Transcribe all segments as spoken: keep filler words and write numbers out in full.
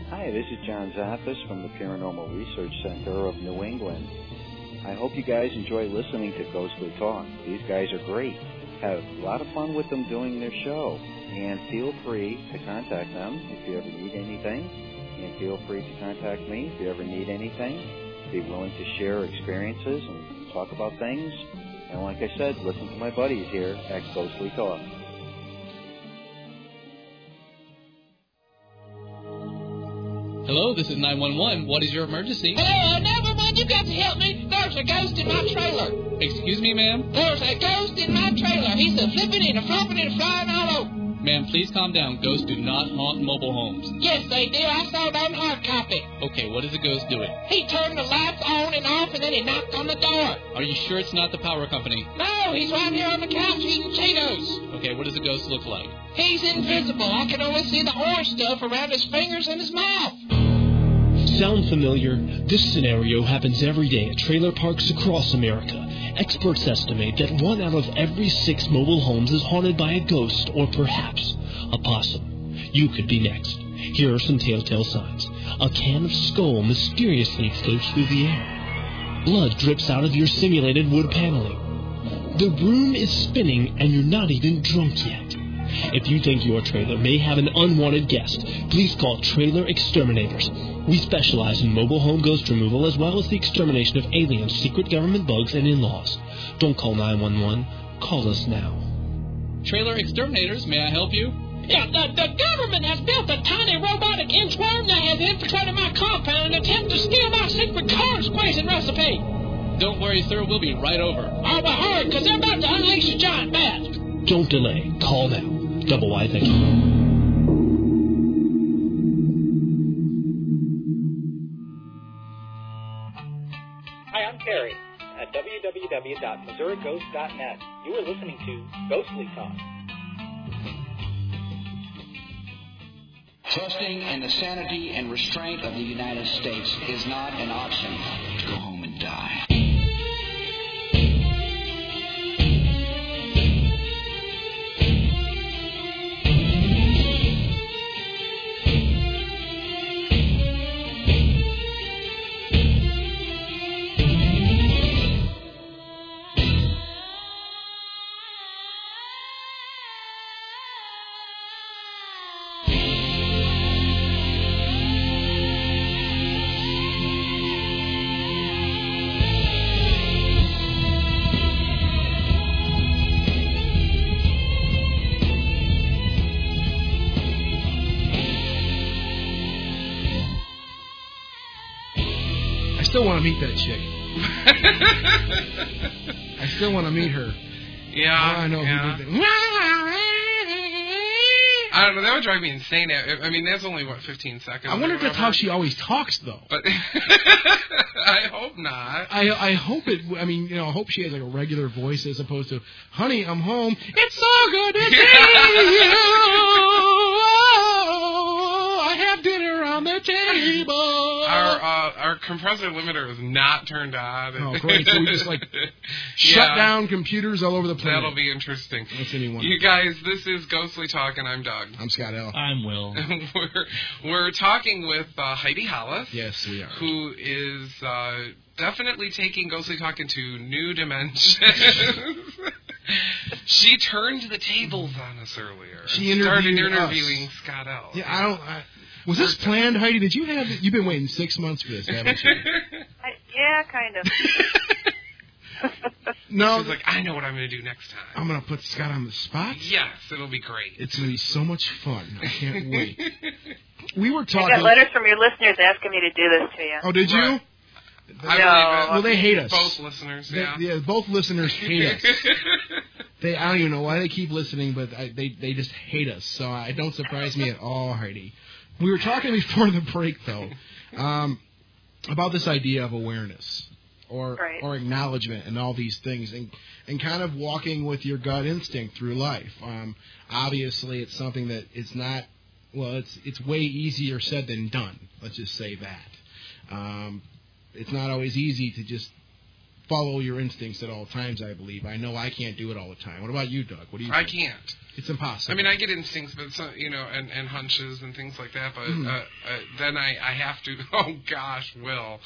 Hi, this is John Zaffis from the Paranormal Research Center of New England. I hope you guys enjoy listening to Ghostly Talk. These guys are great. Have a lot of fun with them doing their show. And feel free to contact them if you ever need anything. And feel free to contact me if you ever need anything. Be willing to share experiences and talk about things. And like I said, listen to my buddies here at Ghostly Talk. Hello, this is nine one one. What is your emergency? Hello, nine one one, you got to help me. There's a ghost in my trailer. Excuse me, ma'am? There's a ghost in my trailer. He's a flipping and a flopping and flying all over. Ma'am, please calm down. Ghosts do not haunt mobile homes. Yes, they do. I saw it on hard copy. Okay, what is a ghost doing? He turned the lights on and off, and then he knocked on the door. Are you sure it's not the power company? No, he's right here on the couch eating Cheetos. Okay, what does a ghost look like? He's invisible. I can only see the orange stuff around his fingers and his mouth. Sound familiar? This scenario happens every day at trailer parks across America. Experts estimate that one out of every six mobile homes is haunted by a ghost or perhaps a possum. You could be next. Here are some telltale signs. A can of skull mysteriously floats through the air. Blood drips out of your simulated wood paneling. The room is spinning and you're not even drunk yet. If you think your trailer may have an unwanted guest, please call Trailer Exterminators. We specialize in mobile home ghost removal as well as the extermination of aliens, secret government bugs, and in-laws. Don't call nine one one. Call us now. Trailer Exterminators, may I help you? Yeah, the, the government has built a tiny robotic inchworm that has infiltrated my compound and attempted to steal my secret corn squeezing recipe. Don't worry, sir. We'll be right over. Oh, but hurry, because they're about to unleash a giant bat. Don't delay. Call now. Double Y, thank you. Hi, I'm Terry at w w w dot missouri ghost dot net. You are listening to Ghostly Talk. Trusting in the sanity and restraint of the United States is not an option. Go home and die. I still want to meet that chick. I still want to meet her. Yeah. Oh, I know yeah. who did that. I don't know. That would drive me insane. I mean, that's only, what, fifteen seconds? I wonder if that's how she always talks, though. But I hope not. I I hope it, I mean, you know, I hope she has like a regular voice as opposed to, honey, I'm home. It's so good to see you. Oh, I have dinner on the table. Our uh, our compressor limiter is not turned on. Oh, great. So we just, like, shut yeah. down computers all over the planet. That'll be interesting. That's anyone. You guys, this is Ghostly Talk, and I'm Doug. I'm Scott L. I'm Will. we're, we're talking with uh, Heidi Hollis. Yes, we are. Who is uh, definitely taking Ghostly Talk into new dimensions. She turned the tables on us earlier. She and started interviewed interviewing us. Scott L. Yeah, I don't... I, was this planned, Heidi? Did you have... You've been waiting six months for this, haven't you? I, yeah, kind of. No. She's like, I know what I'm going to do next time. I'm going to put Scott on the spot? Yes, it'll be great. It's going to be so much fun. I can't wait. We were talking... I got letters from your listeners asking me to do this to you. Oh, did you? Right. I No. Well, they hate us. Both listeners, They, yeah. yeah, both listeners hate us. They, I don't even know why they keep listening, but I, they they just hate us. So it don't surprise me at all, Heidi. We were talking before the break, though, um, about this idea of awareness or Right. or acknowledgement and all these things, and and kind of walking with your gut instinct through life. Um, obviously, it's something that it's not. Well, it's it's way easier said than done. Let's just say that. Um, it's not always easy to just follow your instincts at all times, I believe. I know I can't do it all the time. What about you, Doug? What do you think? I can't. It's impossible. I mean, I get instincts, but some, you know, and, and hunches and things like that. But mm. uh, uh, then I, I have to. Oh gosh, Will.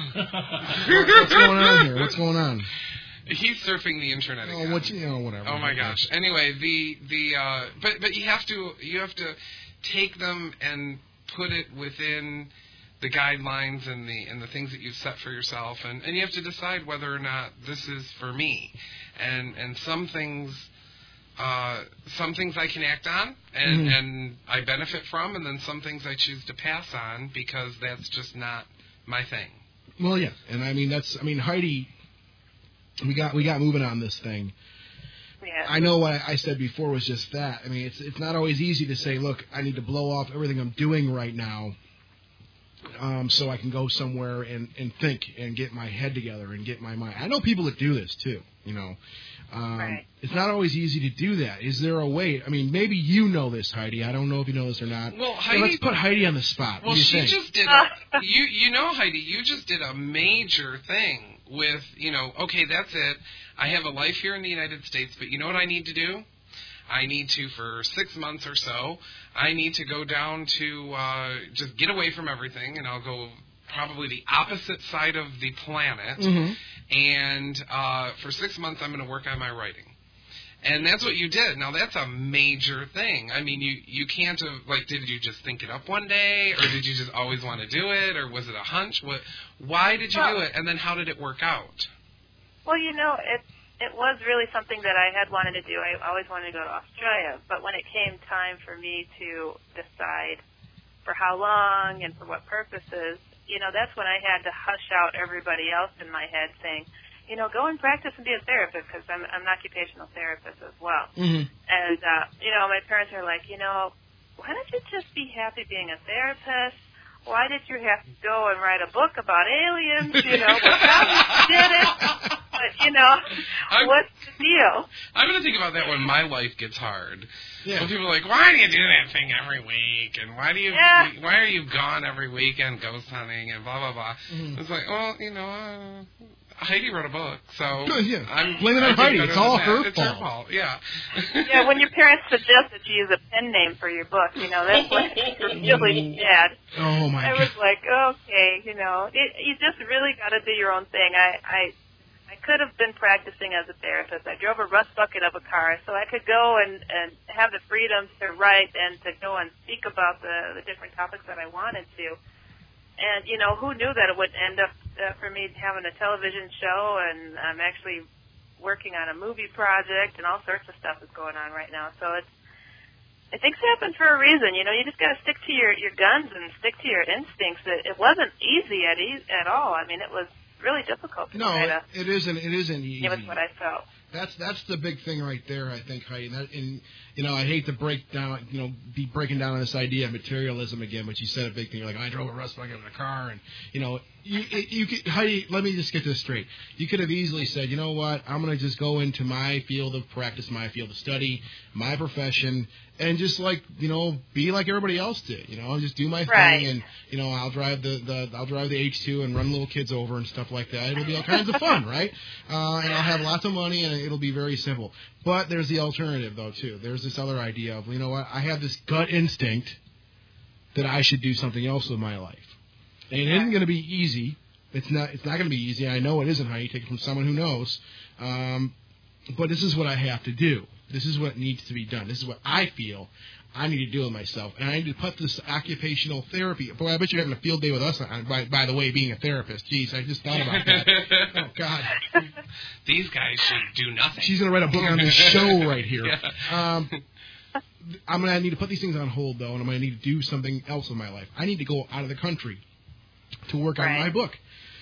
What's going on here? What's going on? He's surfing the internet again. Oh, what you know, whatever. Oh my gosh. Anyway, the the uh, but but you have to you have to take them and put it within the guidelines and the and the things that you've set for yourself, and, and you have to decide whether or not this is for me. And and some things uh, some things I can act on and, mm-hmm. and I benefit from, and then some things I choose to pass on because that's just not my thing. Well, yeah, and I mean that's I mean Heidi. We got we got moving on this thing. Yeah. I know what I said before was just that. I mean, it's it's not always easy to say, look, I need to blow off everything I'm doing right now, um, so I can go somewhere and, and think and get my head together and get my mind. I know people that do this too. You know, um, right. It's not always easy to do that. Is there a way? I mean, maybe you know this, Heidi. I don't know if you know this or not. Well, Heidi, so let's put Heidi on the spot. Well, what do you she think? just did. A, you you know, Heidi, you just did a major thing. With, you know, okay, that's it. I have a life here in the United States, but you know what I need to do? I need to, for six months or so, I need to go down to uh, just get away from everything, and I'll go probably the opposite side of the planet, mm-hmm. and uh, for six months I'm going to work on my writing. And that's what you did. Now, that's a major thing. I mean, you, you can't have, like, did you just think it up one day, or did you just always want to do it, or was it a hunch? What? Why did you well, do it, and then how did it work out? Well, you know, it it was really something that I had wanted to do. I always wanted to go to Australia, but when it came time for me to decide for how long and for what purposes, you know, that's when I had to hush out everybody else in my head saying, you know, go and practice and be a therapist, because I'm, I'm an occupational therapist as well. Mm-hmm. And, uh, you know, my parents are like, you know, why don't you just be happy being a therapist? Why did you have to go and write a book about aliens? You know, well, how you did it? But, you know, I'm, what's the deal? I'm going to think about that when my life gets hard. Yeah. When people are like, why do you do that thing every week? And why do you, yeah. why are you gone every weekend ghost hunting and blah, blah, blah. Mm-hmm. It's like, well, you know, uh, Heidi wrote a book, so Good, yeah. I'm blame it on Heidi. It's all her it's fault. Her fault. Yeah. Yeah, when your parents suggest that you use a pen name for your book, you know, that's when you're really sad. Oh my I God. was like, okay, you know, it, you just really got to do your own thing. I, I, I could have been practicing as a therapist. I drove a rust bucket of a car, so I could go and, and have the freedom to write and to go and speak about the, the different topics that I wanted to. And, you know, who knew that it would end up uh, for me having a television show, and I'm actually working on a movie project, and all sorts of stuff is going on right now. So it's, I think it happens for a reason. You know, you just got to stick to your, your guns and stick to your instincts. It, it wasn't easy at e- at all. I mean, it was really difficult to no, try to it isn't. It isn't easy. give us what I felt. That's that's the big thing right there, I think, Heidi. And, that, and you know, I hate to break down, you know, be breaking down on this idea of materialism again, but you said a big thing. You're like, I drove a rust bucket in a car, and you know, you, you could, Heidi. Let me just get this straight. You could have easily said, you know what, I'm going to just go into my field of practice, my field of study, my profession, and just like, you know, be like everybody else did. You know, just do my right. thing, and you know, I'll drive the, the I'll drive the H two and run little kids over and stuff like that. It'll be all kinds of fun, right? Uh, and I'll have lots of money, and it'll be very simple. But there's the alternative, though, too. There's this other idea of, you know what, I have this gut instinct that I should do something else with my life. And it isn't going to be easy. It's not It's not going to be easy. I know it isn't, how you take it from someone who knows. Um, but this is what I have to do. This is what needs to be done. This is what I feel I need to do with myself. And I need to put this occupational therapy. Boy, I bet you're having a field day with us, on, by, by the way, being a therapist. Jeez, I just thought about that. Oh, God. These guys should do nothing. She's going to write a book on this show right here. Yeah. Um, I'm going to need to put these things on hold, though, and I'm going to need to do something else in my life. I need to go out of the country to work right. on my book.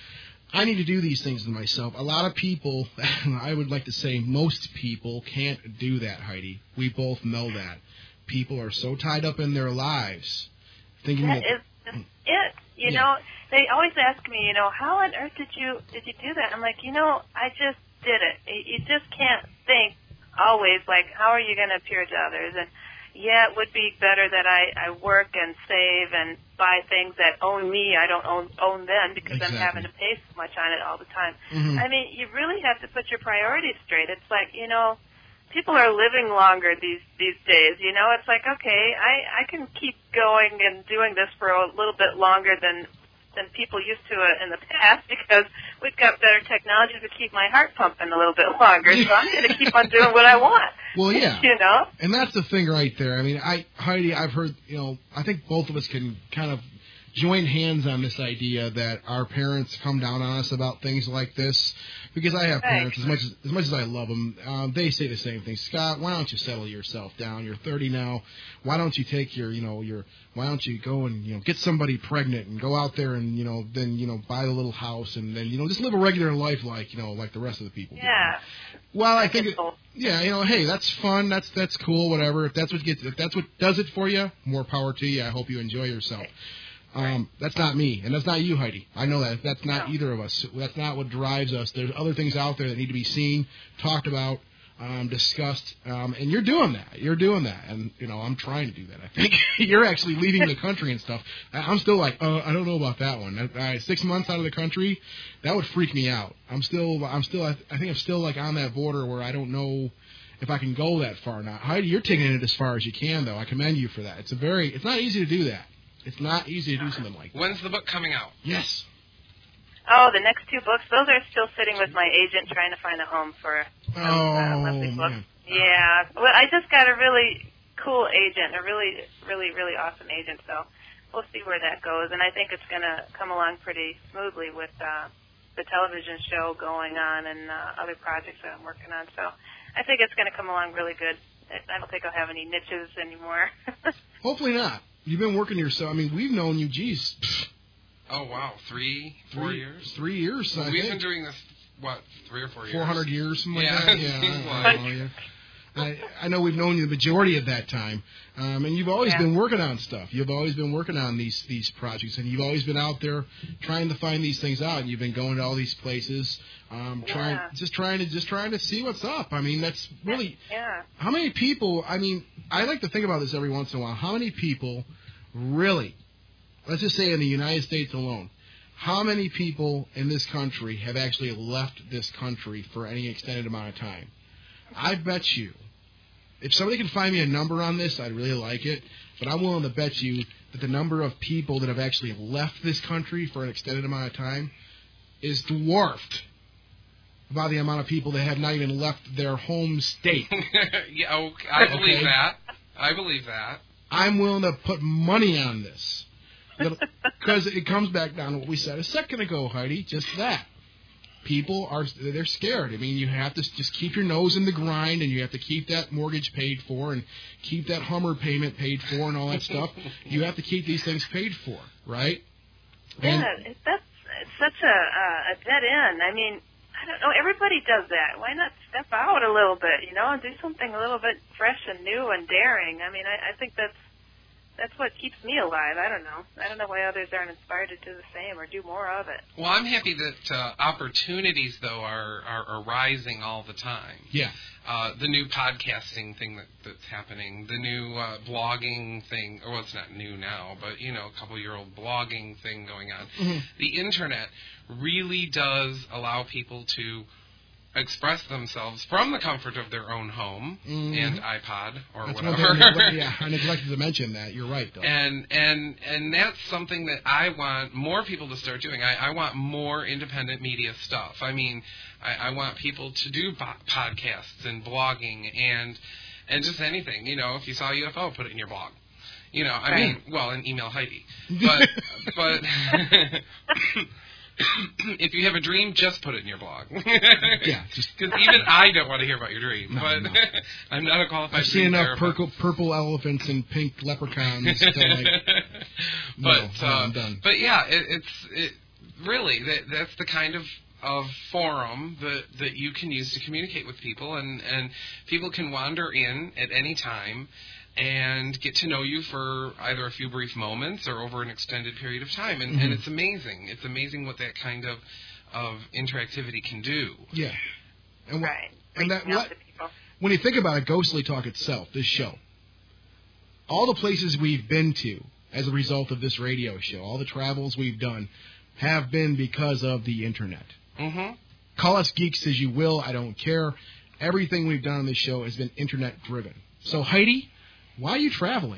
I need to do these things to myself. A lot of people, I would like to say most people, can't do that, Heidi. We both know that. People are so tied up in their lives, thinking that, that... is just it. You yeah. know, they always ask me, you know, how on earth did you did you do that? I'm like, you know, I just did it. You just can't think always like, how are you going to appear to others? And, yeah, it would be better that I, I work and save and buy things that own me. I don't own own them because Exactly. I'm having to pay so much on it all the time. Mhm. I mean, you really have to put your priorities straight. It's like, you know, people are living longer these these days. You know, it's like, okay, I, I can keep going and doing this for a little bit longer than than people used to uh, in the past because we've got better technology to keep my heart pumping a little bit longer. So I'm going to keep on doing what I want. Well, yeah. You know? And that's the thing right there. I mean, I Heidi, I've heard, you know, I think both of us can kind of join hands on this idea that our parents come down on us about things like this, because I have Right. parents, as much as, as much as I love them, um, they say the same thing. Scott, why don't you settle yourself down? You're thirty now. Why don't you take your, you know, your, why don't you go and, you know, get somebody pregnant and go out there and, you know, then, you know, buy a little house and then, you know, just live a regular life like, you know, like the rest of the people. Yeah. Well, I think, it, yeah, you know, hey, that's fun, that's that's cool, whatever. If that's what gets, if that's what does it for you, more power to you. I hope you enjoy yourself. Um, that's not me, and that's not you, Heidi. I know that. That's not either of us. That's not what drives us. There's other things out there that need to be seen, talked about, um, discussed, um, and you're doing that. You're doing that, and, you know, I'm trying to do that, I think. You're actually leaving the country and stuff. I'm still like, uh, I don't know about that one. Uh, six months out of the country, that would freak me out. I'm still, I'm still, I think I'm still, like, on that border where I don't know if I can go that far or not. Heidi, you're taking it as far as you can, though. I commend you for that. It's a very, it's not easy to do that. It's not easy to do something like that. When's the book coming out? Yes. Oh, the next two books, those are still sitting with my agent trying to find a home for Oh, uh, monthly books. man. Yeah. Well, I just got a really cool agent, a really, really, really awesome agent, so we'll see where that goes. And I think it's going to come along pretty smoothly with uh, the television show going on and uh, other projects that I'm working on. So I think it's going to come along really good. I don't think I'll have any niches anymore. Hopefully not. You've been working yourself. I mean, we've known you, geez. Oh, wow. Three, four three, years? Three years, Well, I we've think. been doing this, what, three or four years? four hundred years, something yeah, like that. it Yeah, seems I, like. I, know, yeah. I, I know we've known you the majority of that time, um, and you've always Yeah. been working on stuff. You've always been working on these these projects, and you've always been out there trying to find these things out. And you've been going to all these places, um, trying Yeah. just trying to just trying to see what's up. I mean, that's really Yeah. how many people. I mean, I like to think about this every once in a while. How many people really? Let's just say in the United States alone, how many people in this country have actually left this country for any extended amount of time? I bet you, if somebody can find me a number on this, I'd really like it. But I'm willing to bet you that the number of people that have actually left this country for an extended amount of time is dwarfed by the amount of people that have not even left their home state. yeah, okay, I believe Okay. that. I believe that. I'm willing to put money on this. Because it comes back down to what we said a second ago, Heidi, just that. People are, they're scared. I mean, you have to just keep your nose in the grind, and you have to keep that mortgage paid for, and keep that Hummer payment paid for, and all that stuff. You have to keep these things paid for, right? And Yeah, it, that's it's such a, uh, a dead end. I mean, I don't know. Everybody does that. Why not step out a little bit, you know, and do something a little bit fresh and new and daring? I mean, I, I think that's that's what keeps me alive. I don't know. I don't know why others aren't inspired to do the same or do more of it. Well, I'm happy that uh, opportunities, though, are, are arising all the time. yeah, Uh, the new podcasting thing that, that's happening, the new uh, blogging thing, or well, it's not new now, but, you know, a couple-year-old blogging thing going on. Mhm. The Internet really does allow people to express themselves from the comfort of their own home Mhm. and iPod or that's whatever. one thing. Yeah, I neglected to mention that. You're right, though. And and and that's something that I want more people to start doing. I, I want more independent media stuff. I mean, I, I want people to do po- podcasts and blogging and and just anything. You know, if you saw a U F O, put it in your blog. You know, I Right. mean, well, and email Heidi. But but if you have a dream, just put it in your blog. Yeah, just because even I don't want to hear about your dream. No, but no. I'm not a qualified. I've seen dream enough therapist. purple, purple elephants and pink leprechauns to like. No, but no, uh, I'm done. but yeah, it, it's it really that that's the kind of of forum that that you can use to communicate with people, and and people can wander in at any time and get to know you for either a few brief moments or over an extended period of time, and, Mhm. and it's amazing. It's amazing what that kind of of interactivity can do. Yeah, and, wh- Right. and that Reaching out what, to people. when you think about it, Ghostly Talk itself, this show, all the places we've been to as a result of this radio show, all the travels we've done, have been because of the Internet. Mm-hmm. Call us geeks as you will. I don't care. Everything we've done on this show has been Internet-driven. So, Heidi, why are you traveling?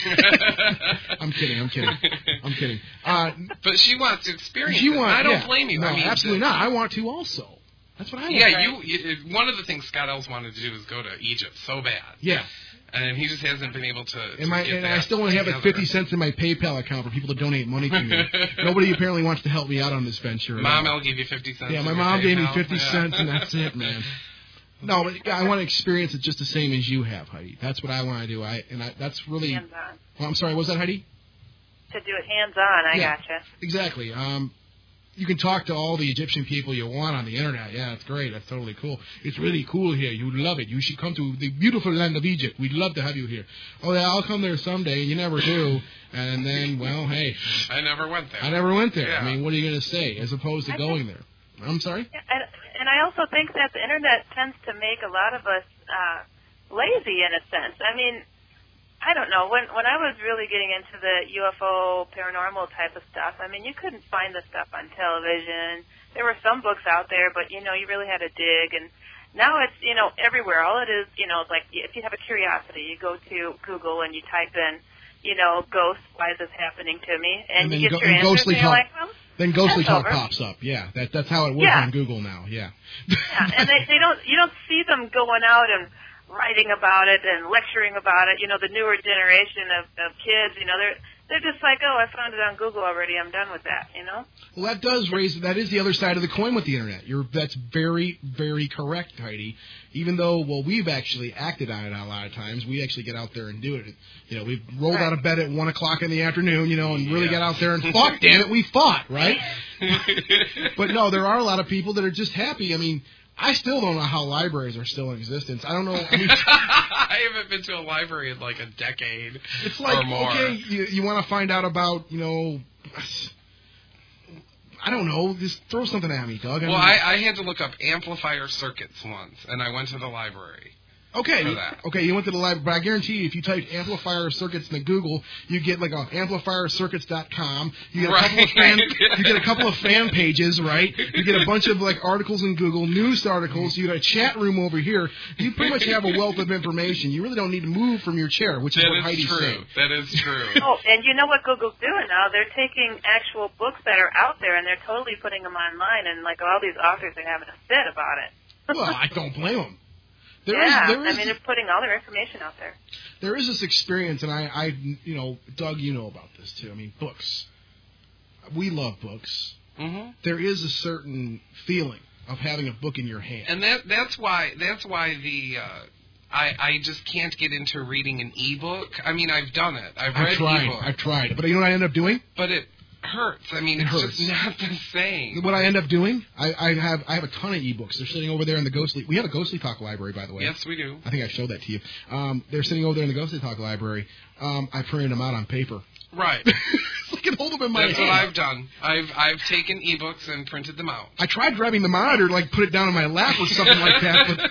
I'm kidding. I'm kidding. I'm kidding. Uh, but she wants to experience she it. want, I don't yeah, blame you. No, I mean, absolutely not. I want to also. That's what I want. Yeah, you, you. One of the things Scott Ells wanted to do was go to Egypt so bad. Yeah. And he just hasn't been able to. to and my, get and that I still only have like together. fifty cents in my PayPal account for people to donate money to me. Nobody apparently wants to help me out on this venture. Mom will give you fifty cents. Yeah, my in mom your gave me PayPal. fifty Yeah. cents, and that's it, man. No, but I want to experience it just the same as you have, Heidi. That's what I want to do. I and I, that's really. Hands-on. Well, I'm sorry. What was that, Heidi? To do it hands-on, I Yeah. gotcha. Exactly. Um, you can talk to all the Egyptian people you want on the internet. Yeah, that's great. That's totally cool. It's really cool here. You'd love it. You should come to the beautiful land of Egypt. We'd love to have you here. Oh, yeah, I'll come there someday. You never do. And then, well, hey. I never went there. I never went there. Yeah. I mean, what are you going to say as opposed to I going think, there? I'm sorry? And, and I also think that the internet tends to make a lot of us uh, lazy in a sense. I mean, I don't know. When when I was really getting into the U F O paranormal type of stuff, I mean, you couldn't find the stuff on television. There were some books out there, but, you know, you really had to dig. And now it's, you know, everywhere. All it is, you know, like if you have a curiosity, you go to Google and you type in, you know, ghosts, why is this happening to me? And, And you then get go- your and answers, ghostly and you're talk. like, well, Then Ghostly that's Talk over. pops up. Yeah, that that's how it works Yeah. on Google now. Yeah. Yeah, and they, they don't, you don't see them going out and writing about it and lecturing about it. You know, the newer generation of, of kids, you know, they're they're just like, oh, I found it on Google already. I'm done with that. You know. Well, that does raise. That is the other side of the coin with the internet. You're that's very, very correct, Heidi. Even though, well, we've actually acted on it a lot of times. We actually get out there and do it. You know, we've rolled Right. out of bed at one o'clock in the afternoon. You know, and really Yeah. got out there and fought. Damn it, we fought, right? But no, there are a lot of people that are just happy. I mean, I still don't know how libraries are still in existence. I don't know. I mean, I haven't been to a library in like a decade it's like, or more. okay, you, you want to find out about, you know, I don't know, just throw something at me, Doug. I Well, mean, I, I had to look up amplifier circuits once, and I went to the library. Okay, for that. okay, you went to the library, but I guarantee you, if you type amplifier circuits into Google, you get like a amplifier circuits dot com. You get a couple of fan, you get a couple of fan pages, right? You get a bunch of like articles in Google, news articles. You got a chat room over here. You pretty much have a wealth of information. You really don't need to move from your chair, which is That what is Heidi's true. saying. That is true. Oh, and you know what Google's doing now? They're taking actual books that are out there and they're totally putting them online, and like all these authors are having a fit about it. Well, I don't blame them. There is, yeah, there is, I mean they're putting all their information out there. there is this experience, and I, I, you know, Doug, you know about this too. I mean, books. We love books. Mm-hmm. There is a certain feeling of having a book in your hand. And that that's why that's why the uh, I I just can't get into reading an ebook. I mean, I've done it. I've read I've tried. ebooks, I've tried. But you know what I end up doing? but it hurts. I mean, It it's hurts. just not the same. What I end up doing? I, I have I have a ton of ebooks. They're sitting over there in the Ghostly. We have a Ghostly Talk library, by the way. Yes, we do. I think I showed that to you. Um, they're sitting over there in the Ghostly Talk library. Um, I printed them out on paper. Right. I can hold them in my That's hand. what I've done. I've I've taken ebooks and printed them out. I tried grabbing the monitor, like put it down in my lap or something like that, but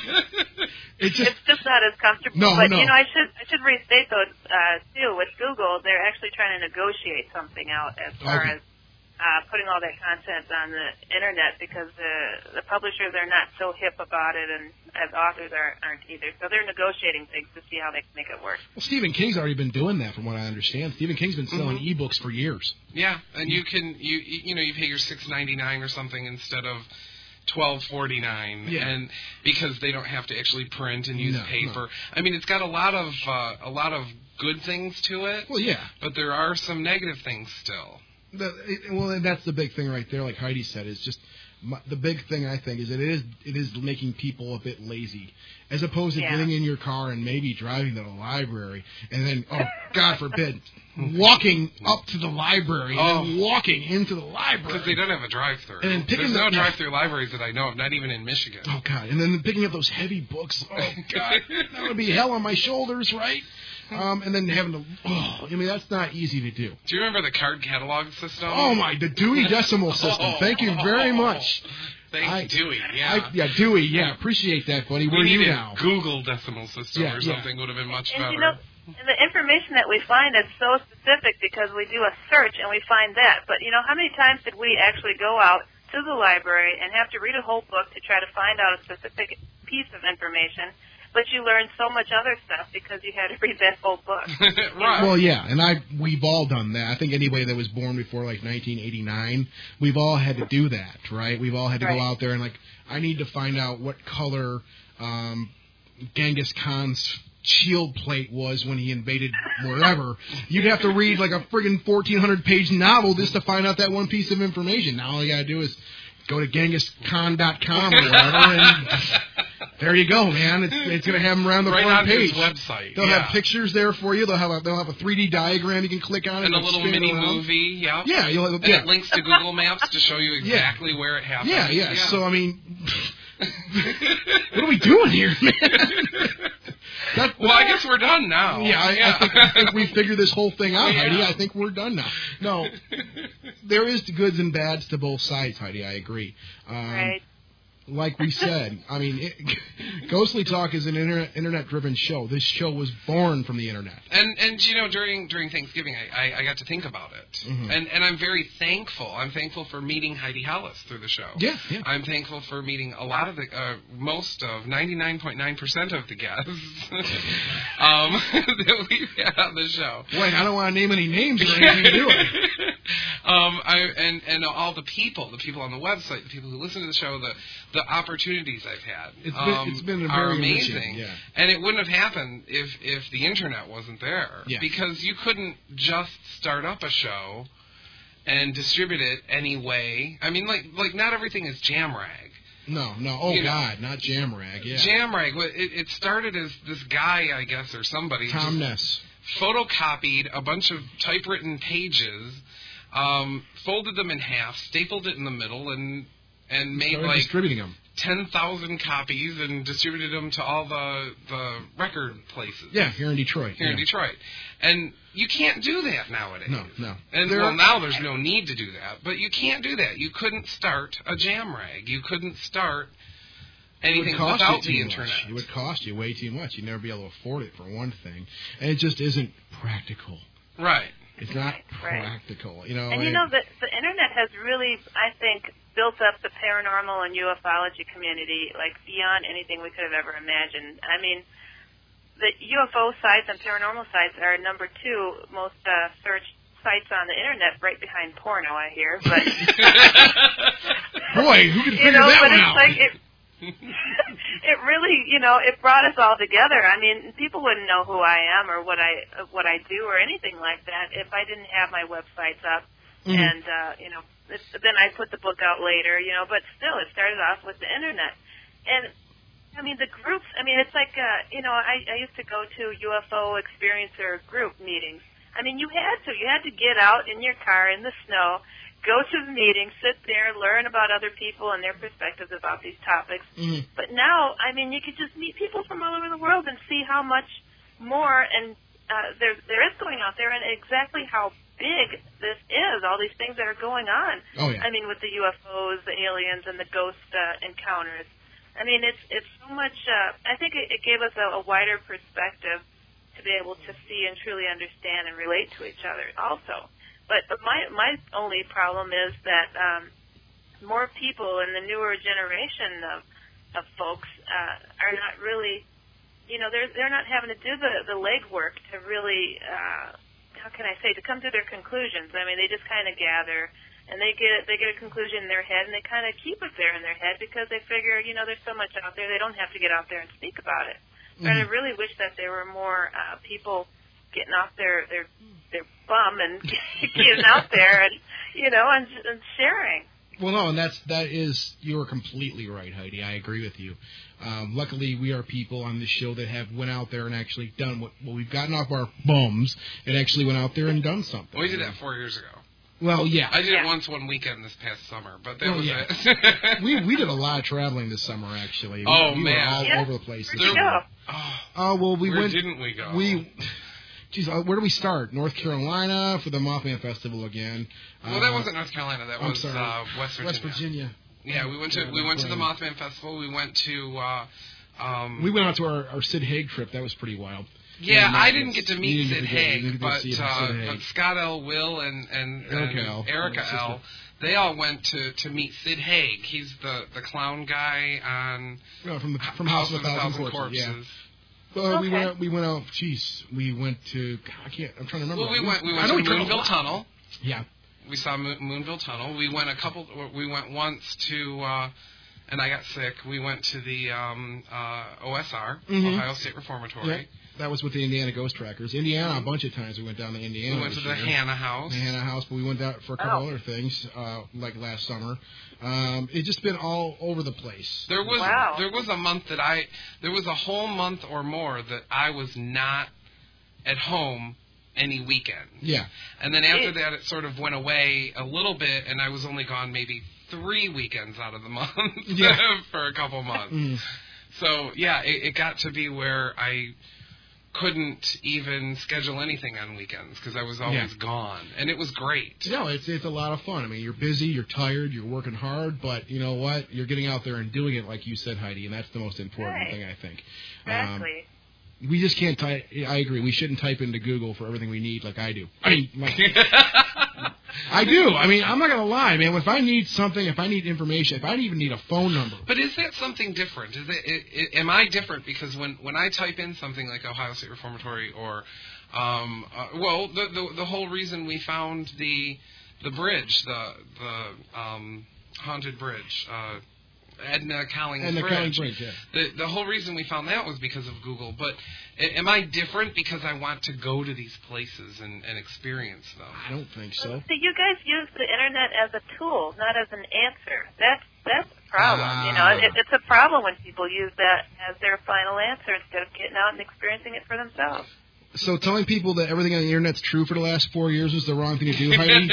it just. It's just not as comfortable. No, but no. you know, I should I should restate though uh, too. With Google, they're actually trying to negotiate something out as far Okay. as uh, putting all that content on the internet because the the publishers are not so hip about it, and as authors are, aren't either. So they're negotiating things to see how they can make it work. Well, Stephen King's already been doing that, from what I understand. Stephen King's been selling Mhm. ebooks for years. Yeah, and you can you you know you pay your six ninety nine or something instead of twelve forty nine, Yeah. and because they don't have to actually print and use No, paper. no. I mean, it's got a lot of uh, a lot of good things to it. Well, yeah. But there are some negative things still. The, it, well, and that's the big thing right there, like Heidi said, is just my, the big thing I think is that it is it is making people a bit lazy, as opposed to Yeah. getting in your car and maybe driving to the library and then, oh God forbid, walking up to the library and then Oh. walking into the library. Because they don't have a drive-through. And then picking There's the- no drive-through libraries that I know of, not even in Michigan. Oh God! And then picking up those heavy books. Oh God, that would be hell on my shoulders, right? Um, and then having to. Oh, I mean, that's not easy to do. Do you remember the card catalog system? Oh my, the Dewey Decimal System. Thank you very much. Thanks, I- Dewey. Yeah. I, yeah, Dewey. Yeah, appreciate that, buddy. we Where are you needed now? Google decimal system Yeah, or yeah. something would have been much And better. you know, And the information that we find is so specific because we do a search and we find that. But, you know, how many times did we actually go out to the library and have to read a whole book to try to find out a specific piece of information, but you learned so much other stuff because you had to read that whole book. Right. Well, yeah, and I we've all done that. I think anybody that was born before like nineteen eighty-nine, we've all had to do that, right? We've all had to Right. go out there and like, I need to find out what color um, Genghis Khan's shield plate was when he invaded wherever. You'd have to read like a friggin' fourteen hundred page novel just to find out that one piece of information. Now all you gotta do is go to Genghis Khan dot com or whatever, and there you go, man. It's it's gonna have them around the right front on page. his website. They'll yeah. have pictures there for you. They'll have a they'll have a three D diagram you can click on and and a little spin mini around. movie. Yeah. Yeah, you'll have, And yeah. it links to Google Maps to show you exactly where it happened. Yeah, yeah, yeah. So I mean, what are we doing here, man? That, well, I guess we're done now. Yeah, I, yeah. I, think, I think we figured this whole thing out, Yeah. Heidi. I think we're done now. No, there is the goods and bads to both sides, Heidi. I agree. Um, Right. Like we said, I mean, it, Ghostly Talk is an internet, internet-driven show. This show was born from the internet. And and you know during during Thanksgiving I, I, I got to think about it, Mhm. and and I'm very thankful. I'm thankful for meeting Heidi Hollis through the show. Yeah, yeah. I'm thankful for meeting a lot of the uh, most of ninety-nine point nine percent of the guests um, that we've had on the show. Wait, I don't want to name any names or anything to do it. Um, I and and all the people, the people on the website, the people who listen to the show, the the opportunities I've had, It's been- um, it's been are very amazing. enriching, yeah. And it wouldn't have happened if if the internet wasn't there, Yeah. because you couldn't just start up a show and distribute it anyway. I mean, like like not everything is Jamrag. No, no. Oh, You know, God, not Jamrag. Yeah. Jamrag, well, it, it started as this guy, I guess, or somebody, Tom just Ness. photocopied a bunch of typewritten pages, um, folded them in half, stapled it in the middle, and and made Started like distributing them. ten thousand copies and distributed them to all the the record places. Yeah, here in Detroit. Here in yeah. Detroit. And you can't do that nowadays. No, no. And There well, are- now there's no need to do that, but you can't do that. You couldn't start a Jamrag. You couldn't start It anything would cost without you the too much. internet. It would cost you way too much. You'd never be able to afford it, for one thing. And it just isn't practical. Right. It's not Right. practical. You know, And you it- know, the, the internet has really, I think, built up the paranormal and ufology community like beyond anything we could have ever imagined. I mean, the U F O sites and paranormal sites are number two most uh, searched sites on the internet, right behind porno, I hear. But boy, who can figure you know, that but one it's out? like it. It really, you know, it brought us all together. I mean, people wouldn't know who I am or what I what I do or anything like that if I didn't have my websites up. Mhm. And uh, you know, it's, then I put the book out later. You know, but still, it started off with the internet. And I mean, the groups. I mean, it's like uh, you know, I, I used to go to U F O experiencer group meetings. I mean, you had to. You had to get out in your car in the snow, go to the meeting, sit there, learn about other people and their perspectives about these topics. Mhm. But now, I mean, you could just meet people from all over the world and see how much more and uh, there there is going out there, and exactly how big this is. All these things that are going on. Oh, yeah. I mean, with the U F Os, the aliens, and the ghost uh, encounters. I mean, it's it's so much. Uh, I think it, it gave us a, a wider perspective to be able to see and truly understand and relate to each other. Also. But my my only problem is that um, more people in the newer generation of of folks uh, are not really, you know, they're they're not having to do the the legwork to really, uh, how can I say, to come to their conclusions. I mean, they just kind of gather and they get they get a conclusion in their head and they kind of keep it there in their head because they figure, you know, there's so much out there, they don't have to get out there and speak about it. Mm-hmm. But I really wish that there were more uh, people getting off their their their bum and getting out there and you know and, and sharing. Well, no, and that's that is you are completely right, Heidi. I agree with you. Um, luckily, we are people on this show that have went out there and actually done what, what we've gotten off our bums and actually went out there and done something. We did that four years ago. Well, yeah, I did Yeah. it once one weekend this past summer, but that Well, was yeah. it. we we did a lot of traveling this summer. Actually, we, Oh, we man. were all Yeah. over the place. Where'd this you summer. go? Oh, Oh well, we where went. didn't we go? We, geez, uh, where do we start? North Carolina for the Mothman Festival again. well, that Uh, wasn't North Carolina. That I'm was sorry. uh, West Virginia. West Virginia. Yeah, we went to Yeah, we went to the right. Mothman Festival. We went to uh, um, We went out to our, our Sid Haig trip. That was pretty wild. Yeah, Yeah, I no, didn't get to you meet didn't Sid get to go- you Haig, didn't get to but, see Sid uh, Haig. but Scott L. Will and, and, and Erica L. Erica Oh, L. They all went to, to meet Sid Haig. He's the, the clown guy on No, from the from House, of a Thousand, Corpses. Yeah. Well, we Okay. went out, we went out. Jeez, we went to. God, I can't. I'm trying to remember. Well, we went we I went know to we traveled a Moonville lot. Tunnel. Yeah. We saw Mo- Moonville Tunnel. We went a couple. We went once to, uh, and I got sick. We went to the um, uh, O S R, Mhm. Ohio State Reformatory. Yeah. That was with the Indiana Ghost Trackers. Indiana, a bunch of times we went down to Indiana. We went to this the year. Hannah House. The Hannah House, but we went out for a couple Oh. other things, uh, like last summer. Um, it's just been all over the place. There was Wow. there was a month that I there was a whole month or more that I was not at home any weekend. Yeah. And then after that, it sort of went away a little bit, and I was only gone maybe three weekends out of the month Yeah. for a couple months. Mm. So, yeah, it, it got to be where I couldn't even schedule anything on weekends because I was always Yeah. gone. And it was great. No, it's it's a lot of fun. I mean, you're busy, you're tired, you're working hard, but you know what? You're getting out there and doing it, like you said, Heidi, and that's the most important Right. thing, I think. Exactly. Um, we just can't type. I agree. We shouldn't type into Google for everything we need, like I do. I mean, like, I do. I mean, I'm not gonna lie, man. If I need something, if I need information, if I even need a phone number. But is that something different? Is it, it, it, am I different because when, when I type in something like Ohio State Reformatory or, um, uh, well, the, the the whole reason we found the the bridge, the the um, haunted bridge, uh, Edna Collings And the Bridge. Collings Bridge, yeah. The the whole reason we found that was because of Google. But a- am I different because I want to go to these places and, and experience them? I don't think so. See, you guys use the internet as a tool, not as an answer. That's that's the problem. Ah. You know, it, it's a problem when people use that as their final answer instead of getting out and experiencing it for themselves. So telling people that everything on the internet's true for the last four years was the wrong thing to do, Heidi?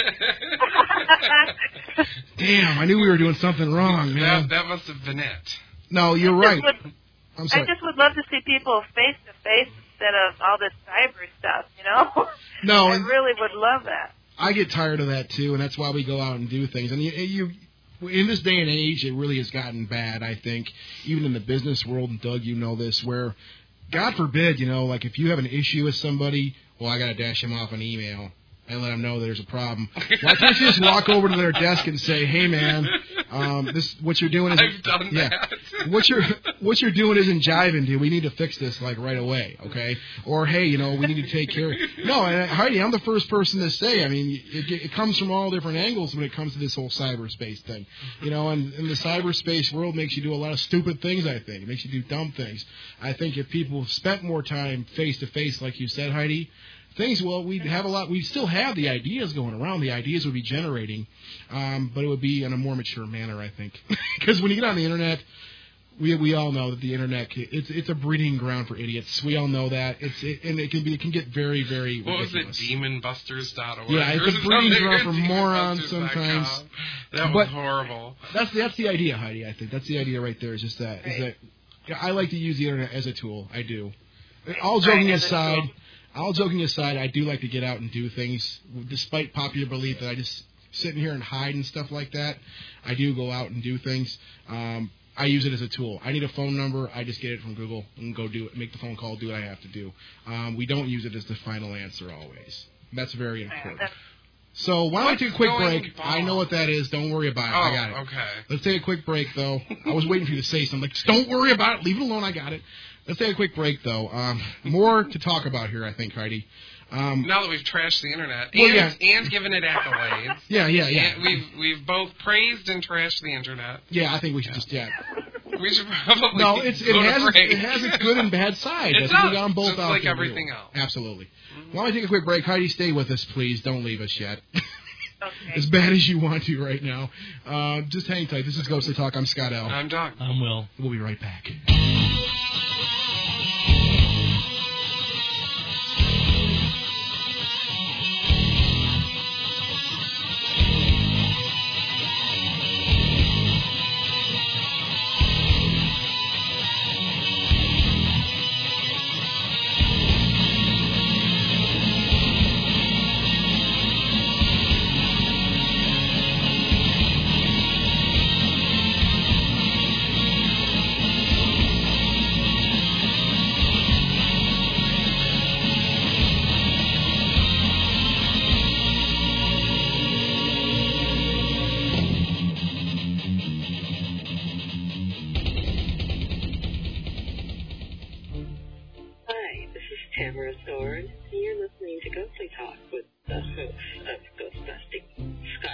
Damn, I knew we were doing something wrong, man. That, that must have been it. No, you're I right. just would- I'm I sorry. just would love to see people face to face instead of all this cyber stuff. You know, No, I and really would love that. I get tired of that too, and that's why we go out and do things. And you, you, in this day and age, it really has gotten bad. I think, even in the business world, and Doug, you know this, where, God forbid, you know, like if you have an issue with somebody, well, I got to dash them off an email and let them know there's a problem. Why can't you just walk over to their desk and say, "Hey, man, um, this what you're doing is I've done yeah, that. what you're what you're doing isn't jiving, dude. We need to fix this like right away, okay? Or hey, you know, we need to take care of it." No, and Heidi, I'm the first person to say. I mean, it, it comes from all different angles when it comes to this whole cyberspace thing, you know. And, and the cyberspace world makes you do a lot of stupid things. I think it makes you do dumb things. I think if people spent more time face to face, like you said, Heidi. Things, well, we'd have a lot, we'd still have the ideas going around. The ideas would be generating, um, but it would be in a more mature manner, I think. Because when you get on the internet, we we all know that the internet, it's it's a breeding ground for idiots. We all know that. It's it, and it can be it can get very, very What ridiculous. was it, demon busters dot org? Yeah, it's a breeding ground for morons sometimes. That was But horrible. That's that's the idea, Heidi, I think. That's the idea right there, is just that. Is that yeah, I like to use the internet as a tool. I do. All joking Right, as a aside, tool. all joking aside, I do like to get out and do things, despite popular belief that I just sit in here and hide and stuff like that. I do go out and do things. Um, I use it as a tool. I need a phone number. I just get it from Google and go do it, make the phone call, do what I have to do. Um, we don't use it as the final answer always. That's very important. That's- So why don't we take a quick What's going break? on? I know what that is. Don't worry about it. Oh, I got it. okay. Let's take a quick break, though. I was waiting for you to say something. Like, just don't worry about it. Leave it alone. I got it. Let's take a quick break, though. Um, more to talk about here, I think, Heidi. Um, Now that we've trashed the internet Well, and, yeah. and given it accolades, yeah, yeah, yeah. and we've we've both praised and trashed the internet. Yeah, I think we should just, yeah. We should probably No, it's, it, go to has its, break. it has its good and bad sides. It I think we does, got them both just out like there. everything else. Absolutely. Why don't we take a quick break? Heidi, stay with us, please. Don't leave us yet. Okay. As bad as you want to right now. Uh, just hang tight. This is Ghostly Talk. I'm Scott L. I'm Doug. I'm Will. We'll be right back.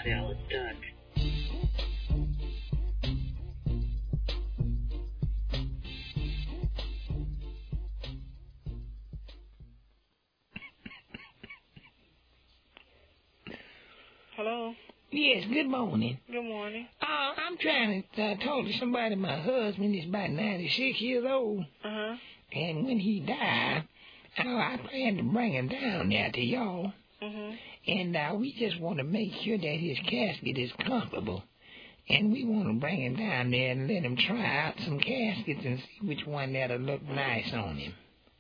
Salad Duck. Hello? Yes, good morning. Good morning. Uh, I'm trying to uh, talk to somebody. My husband is about ninety-six years old. Uh-huh. And when he died, uh, I plan to bring him down there to y'all. Mm-hmm. And uh, we just want to make sure that his casket is comfortable. And we want to bring him down there and let him try out some caskets and see which one that'll look nice on him.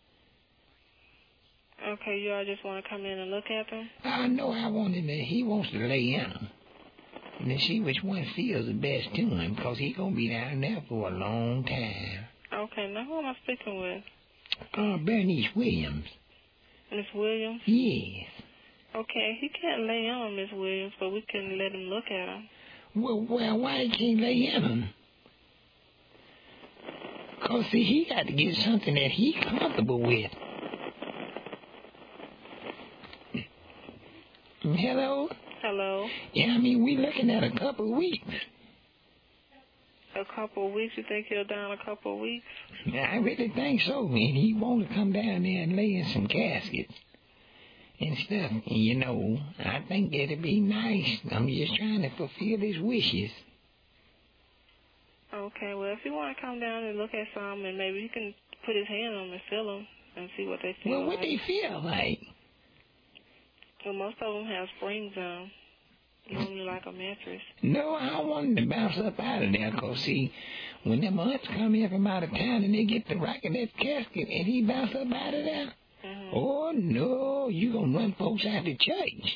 Okay, you all just want to come in and look at them? I know I want him to, he wants to lay in them. And to see which one feels the best to him, because he's going to be down there for a long time. Okay, now who am I speaking with? Uh, Bernice Williams. Miss Williams? Yes. Okay, he can't lay on Miss Williams, but we can let him look at him. Well, well, why he can't lay in them? Because, see, he got to get something that he's comfortable with. Hello? Hello? Yeah, I mean, we looking at a couple of weeks. A couple of weeks? You think he'll down a couple of weeks? Yeah, I really think so, man. He want to come down there and lay in some caskets and stuff. And, you know, I think that'd be nice. I'm just trying to fulfill his wishes. Okay, well, if you want to come down and look at some, and maybe you can put his hand on them and feel them and see what they feel Well, what like. they feel like? Well, most of them have springs on them. Normally like a mattress. No, I don't want him to bounce up out of there, because, see, when them aunts come in from out of town and they get the rocking that casket and he bounce up out of there, mm-hmm. oh, no, you going to run folks out of church.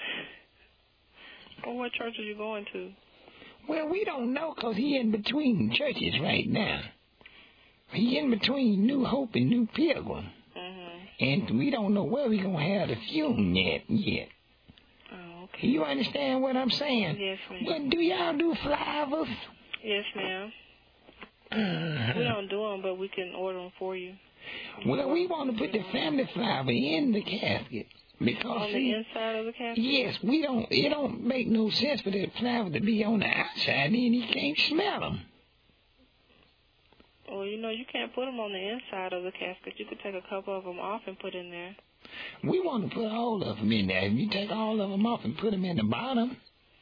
Well, what church are you going to? Well, we don't know, because he in between churches right now. He in between New Hope and New Pilgrim. Mm-hmm. And we don't know where we going to have the funeral yet. yet. Oh, okay. You understand what I'm saying? Yes, ma'am. But do y'all do flowers? Yes, ma'am. Uh-huh. We don't do them, but we can order them for you. Well, we want to put the family flower in the casket. Because, on the see, inside of the casket? Yes, we don't, it don't make no sense for the flower to be on the outside, then he can't smell them. Well, you know, you can't put them on the inside of the casket. You could take a couple of them off and put in there. We want to put all of them in there. If you take all of them off and put them in the bottom.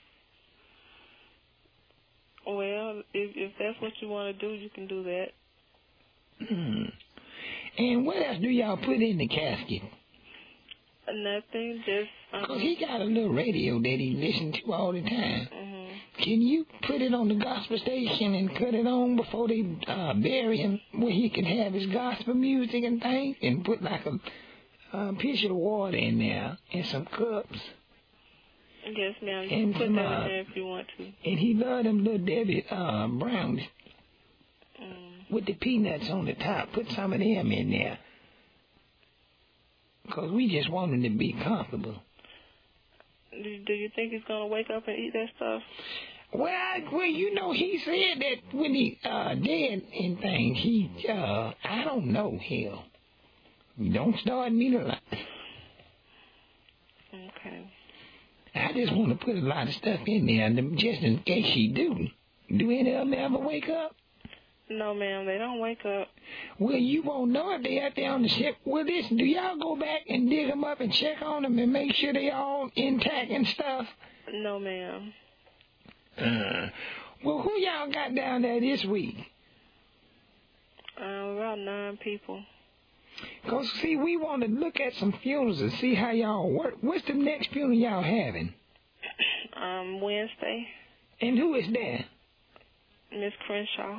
Well, if, if that's what you want to do, you can do that. Hmm. And what else do y'all put in the casket? Nothing, just... Um, Because he got a little radio that he listens to all the time. Mm-hmm. Can you put it on the gospel station and cut it on before they uh, bury him, where he can have his gospel music and things, and put like a, a pitcher of water in there and some cups? Yes, ma'am. You and can put some, that uh, in there if you want to. And he loved them little Debbie uh, Browns mm. with the peanuts on the top. Put some of them in there. Because we just want him to be comfortable. Do, do you think he's going to wake up and eat that stuff? Well, I, well, you know, he said that when he uh, dead and things, he, uh, I don't know, hell. Don't start me to lie. Okay. I just want to put a lot of stuff in there just in case he do. Do any of them ever wake up? No, ma'am, they don't wake up. Well, you won't know if they out there on the ship. Well, listen, do y'all go back and dig them up and check on them and make sure they all intact and stuff? No, ma'am. Uh, well, who y'all got down there this week? Uh, about nine people. Because, see, we want to look at some funerals and see how y'all work. What's the next funeral y'all having? Um, Wednesday. And who is that? Miss Crenshaw.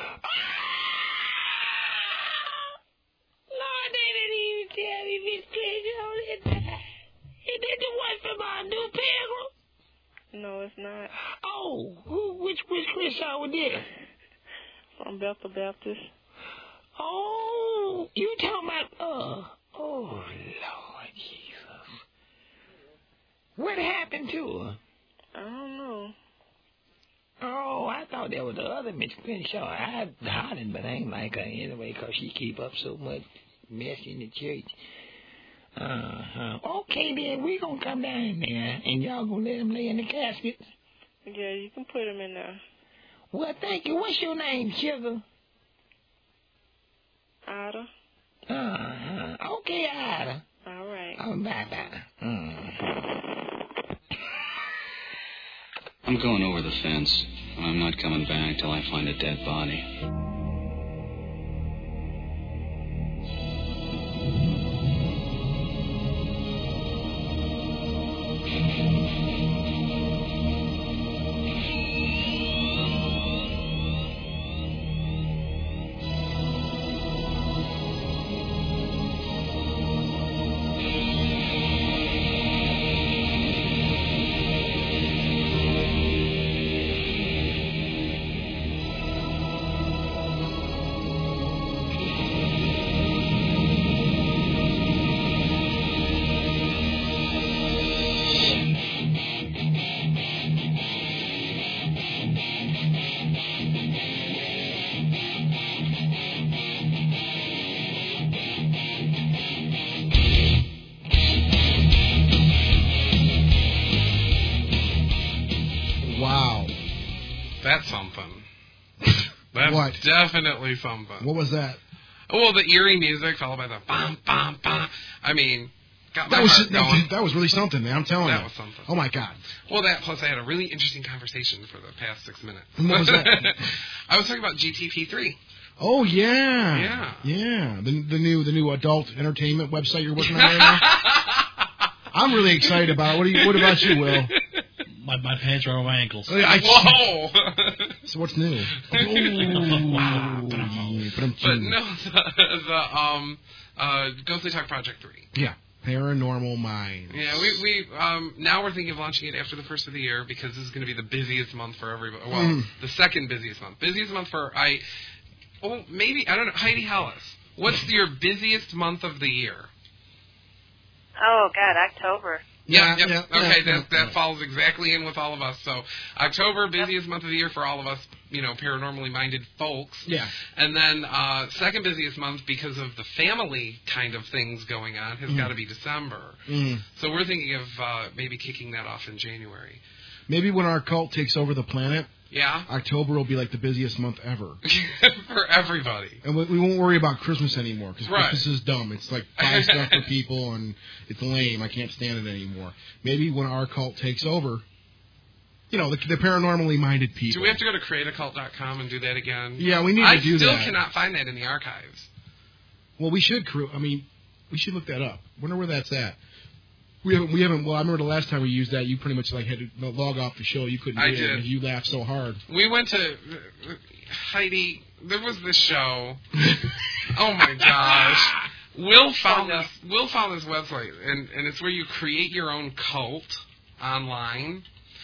Lord, they didn't even tell me Miss Crenshaw had died. Is that the one from our New Pilgrim? No, it's not. Oh, who? Which which Crenshaw was that? From Bethel Baptist. Oh, you talking about? Uh, oh Lord Jesus! What happened to her? I don't know. Oh, I thought that was the other Miss Crenshaw. I hollered, but I ain't like her anyway, 'cause she keep up so much mess in the church. Uh-huh. Okay, then, we gonna come down there, and y'all gonna let him lay in the casket? Yeah, you can put him in there. Well, thank you. What's your name, Sugar? Ada. Uh-huh. Okay, Ada. All right. Oh, bye-bye. Mm. I'm going over the fence. I'm not coming back till I find a dead body. Definitely something. What was that? Well, the eerie music followed by the bum, bum, bum. I mean, got my that was heart going. That, that was really something, man. I'm telling that you. That was something. Oh, my God. Well, that, plus I had a really interesting conversation for the past six minutes. What was that? I was talking about G T P three. Oh, yeah. Yeah. Yeah. The, the new the new adult entertainment website you're working on right now. I'm really excited about it. What, do you, what about you, Will? My, my pants are on my ankles. Oh, yeah, I, Whoa! So what's new? Oh, wow. But no, the, the um, uh, Ghostly Talk Project three. Yeah. Paranormal Minds. Yeah, we we um now we're thinking of launching it after the first of the year because this is going to be the busiest month for everybody. Well, mm. the second busiest month. Busiest month for I. Oh, maybe I don't know. Heidi Hollis, what's your busiest month of the year? Oh God, October. Yeah, yeah, yeah, okay, yeah, that that yeah. falls exactly in with all of us. So October, busiest yep. month of the year for all of us, you know, paranormally minded folks. Yeah. And then uh, second busiest month because of the family kind of things going on has mm. got to be December. Mm. So we're thinking of uh, maybe kicking that off in January. Maybe when our cult takes over the planet. Yeah. October will be like the busiest month ever. For everybody. And we, we won't worry about Christmas anymore because right. Christmas is dumb. It's like buy stuff for people and it's lame. I can't stand it anymore. Maybe when our cult takes over, you know, the, the paranormally minded people. Do we have to go to create a cult dot com and do that again? Yeah, we need I to do that. I still cannot find that in the archives. Well, we should, I mean, we should look that up. Wonder where that's at. We haven't, we haven't, well, I remember the last time we used that, you pretty much like had to log off the show. You couldn't do I it did. because you laughed so hard. We went to, Heidi, there was this show. Oh my gosh. Will found this, Will found this website, and, and it's where you create your own cult online.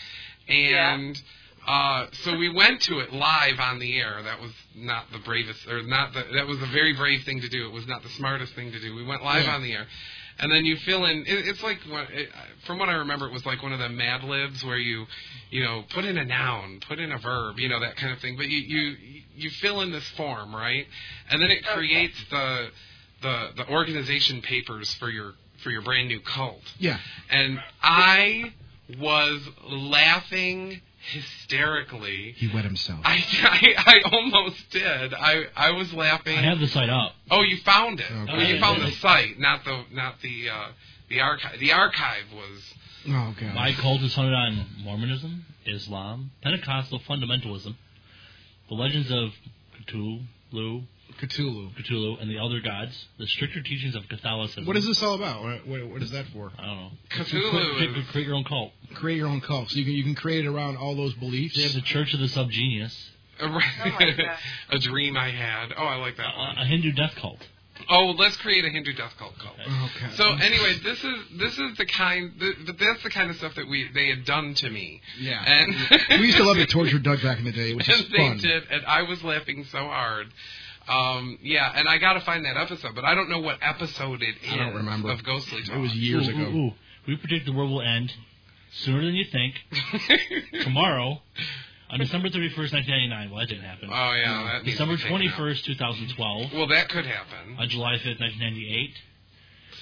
And, yeah. uh, so we went to it live on the air. That was not the bravest, or not the, that was a very brave thing to do. It was not the smartest thing to do. We went live yeah. on the air. And then you fill in. It, it's like, it, from what I remember, it was like one of the Mad Libs where you, you know, put in a noun, put in a verb, you know, that kind of thing. But you you, you fill in this form, right? And then it creates the the the organization papers for your for your brand new cult. Yeah. And I was laughing hysterically. He wet himself. I, I, I almost did. I, I was laughing. I have the site up. Oh, you found it. Okay. Well, you found the site, not the not the uh, the archive. The archive was. Oh God. My cult is founded on Mormonism, Islam, Pentecostal fundamentalism, the legends of Cthulhu, Cthulhu, Cthulhu, and the elder gods, the stricter teachings of Catholicism. What is this all about? What, what, what is that for? I don't know. Cthulhu. Create, is... create your own cult. Create your own cult. So you can you can create it around all those beliefs. They have the Church of the Subgenius. A, oh a dream I had. Oh, I like that uh, one. A Hindu death cult. Oh, well, let's create a Hindu death cult cult. Okay. So anyway, this is this is the kind, but that's the kind of stuff that we they had done to me. Yeah. And we used to love to torture Doug back in the day, which and is fun. They did, and I was laughing so hard. Um, yeah, and I got to find that episode, but I don't know what episode it is. I don't remember. Of Ghostly Talk. It was years ooh, ago. Ooh, ooh. We predict the world will end sooner than you think. Tomorrow. On December thirty-first, nineteen ninety-nine. Well, that didn't happen. Oh, yeah. That December twenty-first, twenty twelve. Well, that could happen. On July fifth, nineteen ninety-eight.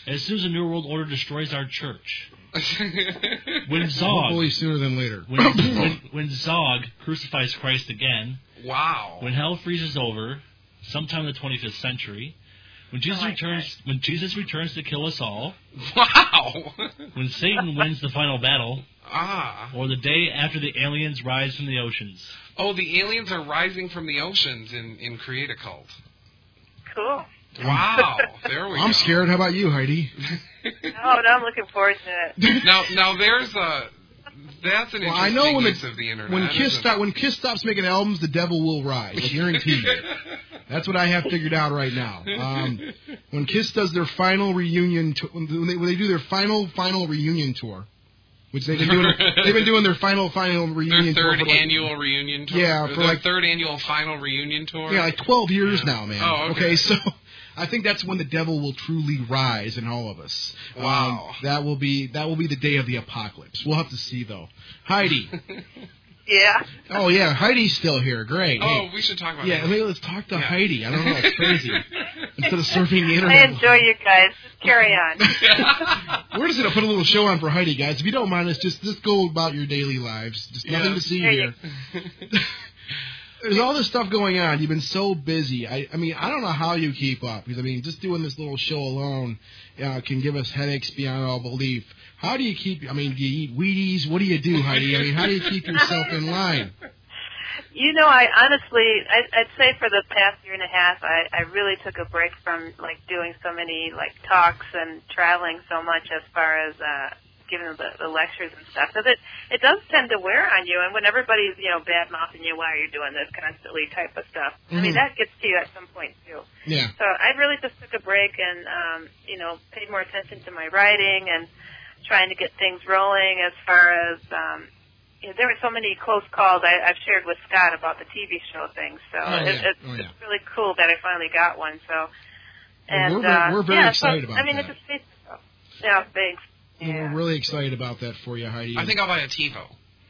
As soon as the New World Order destroys our church. When Zog, hopefully sooner than later. when, when, when Zog crucifies Christ again. Wow. When hell freezes over, sometime in the twenty-fifth century. When Jesus oh returns, God. when Jesus returns to kill us all. Wow. When Satan wins the final battle. Ah. Or the day after the aliens rise from the oceans. Oh, the aliens are rising from the oceans in, in Create a Cult. Cool. Wow. There we I'm go. scared. How about you, Heidi? Oh, no, I'm looking forward to it. Now, now there's a... That's an Well, I interesting know when use the, of the internet. when Kiss isn't stop, when Kiss stops making albums, the devil will rise. I guarantee you. That's what I have figured out right now. Um, when Kiss does their final reunion, to, when, they, when they do their final final reunion tour, which they've been doing, they've been doing their final final reunion Their third tour for like, annual reunion tour? Yeah, for Their like third annual final reunion tour? Yeah, like twelve years now, man. Oh, okay. so I think that's when the devil will truly rise in all of us. Wow. Um, that will be that will be the day of the apocalypse. We'll have to see though. Heidi. Yeah. Oh yeah, Heidi's still here. Great. Oh, Hey. we should talk about Yeah, that. I mean, let's talk to Yeah. Heidi. I don't know, it's crazy. Instead of surfing the I internet. enjoy you guys. Just carry on. We're just gonna put a little show on for Heidi, guys. If you don't mind, us just just go about your daily lives. Just nothing Yeah. to see There here. There's all this stuff going on. You've been so busy. I, I mean, I don't know how you keep up. Because, I mean, just doing this little show alone uh, can give us headaches beyond all belief. How do you keep, I mean, do you eat Wheaties? What do you do, Heidi? I mean, how do you keep yourself in line? You know, I honestly, I, I'd say for the past year and a half, I, I really took a break from, like, doing so many, like, talks and traveling so much as far as uh, giving the, the lectures and stuff. Because it, it does tend to wear on you. And when everybody's, you know, bad-mouthing you, why are you doing this constantly type of stuff, mm-hmm. I mean, that gets to you at some point, too. Yeah. So I really just took a break and, um, you know, paid more attention to my writing and trying to get things rolling as far as, um, you know, there were so many close calls I, I've shared with Scott about the T V show thing. So Oh, it, yeah. it's, Oh, yeah. it's really cool that I finally got one. So, and Well, we're very- uh, we're very yeah, excited so, about I mean, that. it's just stuff. Yeah, thanks. Well, we're really excited about that for you, Heidi. I think I'll buy a TiVo.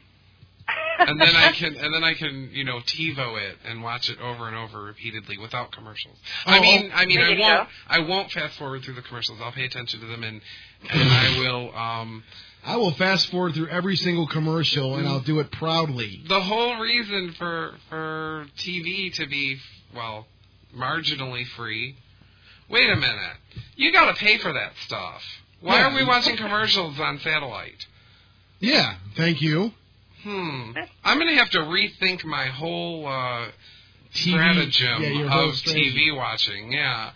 and then I can, and then I can, you know, TiVo it and watch it over and over repeatedly without commercials. Oh, I mean, I mean, there I you won't, go. I won't fast forward through the commercials. I'll pay attention to them, and and I will. Um, I will fast forward through every single commercial, and I'll do it proudly. the whole reason for for T V to be, well, marginally free. Wait a minute, you got to pay for that stuff. Why Yeah. are we watching commercials on satellite? Yeah, thank you. Hmm. I'm going to have to rethink my whole uh, T V, stratagem yeah, your whole of strategy. T V watching. Yeah.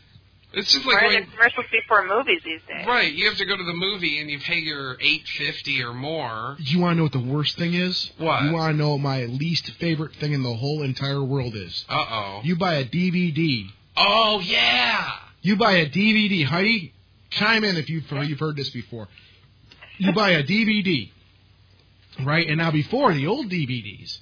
It's just like Or going, the commercials before movies these days. right. You have to go to the movie and you pay your eight fifty or more. You want to know what the worst thing is? What? You want to know what my least favorite thing in the whole entire world is? Uh oh. You buy a D V D. Oh yeah. You buy a D V D. Heidi, chime in if you've you've heard this before. You buy a D V D, right? And now before the old D V Ds,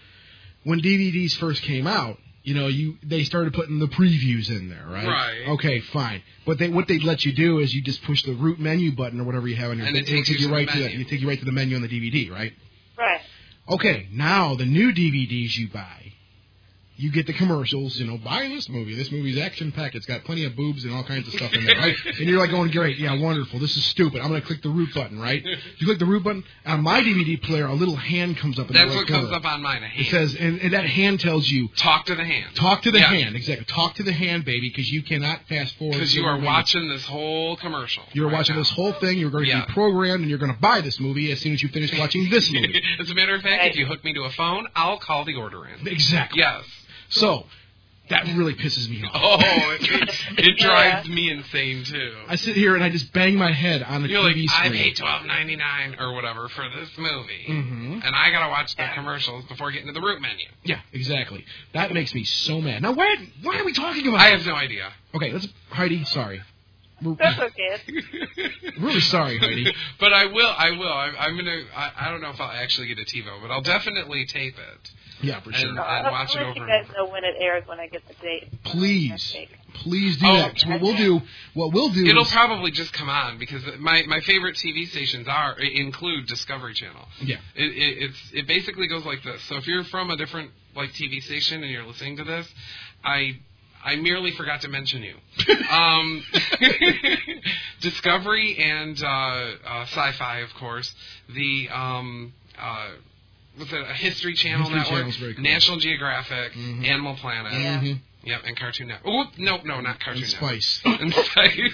when D V Ds first came out, you know, you they started putting the previews in there, right? Right. Okay, fine. But they what they'd let you do is you just push the root menu button or whatever you have on your And thing, it takes it'll you to the right to menu. the, it take you right to the menu on the D V D, right? Right. Okay, now the new D V Ds you buy, you get the commercials, you know, buy this movie. This movie's action-packed. It's got plenty of boobs and all kinds of stuff in there, right? And you're like going, great, yeah, wonderful. This is stupid. I'm going to click the root button, right? You click the root button. On my D V D player, a little hand comes up in That's the right what comes corner. up on mine. A hand. It says, and, and that hand tells you, Talk to the hand. talk to the Yeah. hand. Exactly. Talk to the hand, baby, because you cannot fast forward. Because through you are the movie. watching this whole commercial. You're right watching now. this whole thing. You're going to Yeah. be programmed, and you're going to buy this movie as soon as you finish watching this movie. As a matter of fact, if you hook me to a phone, I'll call the order in. Exactly. Yes. So, that really pisses me off. Oh, it, it, it drives me insane too. I sit here and I just bang my head on the You're T like, V I screen. paid twelve ninety nine or whatever for this movie, Mhm. and I gotta watch the commercials before getting to the root menu. Yeah, exactly. That makes me so mad. Now, why, why are we talking about I this? have no idea. Okay, let's... Heidi, sorry. We're, That's okay. really sorry, Heidi. But I will. I will. I, I'm gonna. I, I don't know if I'll actually get a TiVo, but I'll definitely tape it. Yeah, for sure. And, I'll, and watch I'll it let over. you guys know when it airs when I get the date. Please. Please do Oh, that. 'Cause what we'll do... What we'll do It'll is... probably just come on because my, my favorite T V stations are include Discovery Channel. Yeah. It, it it's it basically goes like this. So if you're from a different like T V station and you're listening to this, I I merely forgot to mention you. um, Discovery and uh, uh, Sci-Fi, of course. The um, uh, what's it? A History Channel History network, Channel's very cool. National Geographic, Mhm. Animal Planet. Yeah. Mhm. Yep, and Cartoon Network. Oh, no, no, not Cartoon And Network. Spice. And Spice.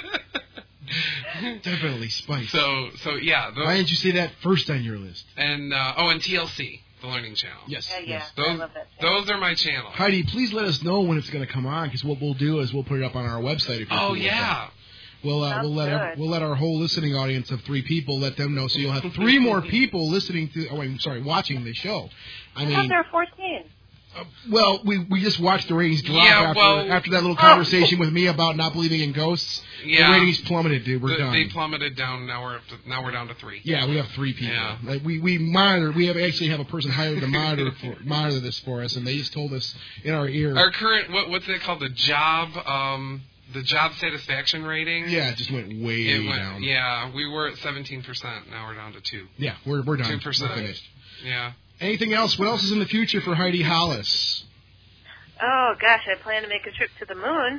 Definitely Spice. So, so yeah. Those, Why didn't you say that first on your list? And uh, oh, and T L C, the Learning Channel. Yes. Yeah, yeah. yes. I Those, love that. those are my channels. Heidi, please let us know when it's going to come on, because what we'll do is we'll put it up on our website. If you're Oh cool with yeah. that. We'll uh, Sounds we'll let our, good. we'll let our whole listening audience of three people let them know, so you'll have three more people listening to. Oh, I'm sorry, watching the show. I I thought mean, there were fourteen. uh, well, we we just watched the ratings drop Yeah, after well- after that little conversation with me about not believing in ghosts. Yeah. The ratings plummeted, dude. We're The- done. They plummeted down. Now we're up to, now we're down to three. Yeah, we have three people. Yeah. Like we we monitor. We have actually have a person hired to monitor for, monitor this for us, and they just told us in our ear. Our current what what's it called? The job um the job satisfaction rating. Yeah, it just went way It went, down. yeah, we were at seventeen percent. Now we're down to two. Yeah, we're we're done. Two percent. We're finished. Yeah. Anything else? What else is in the future for Heidi Hollis? Oh gosh, I plan to make a trip to the moon.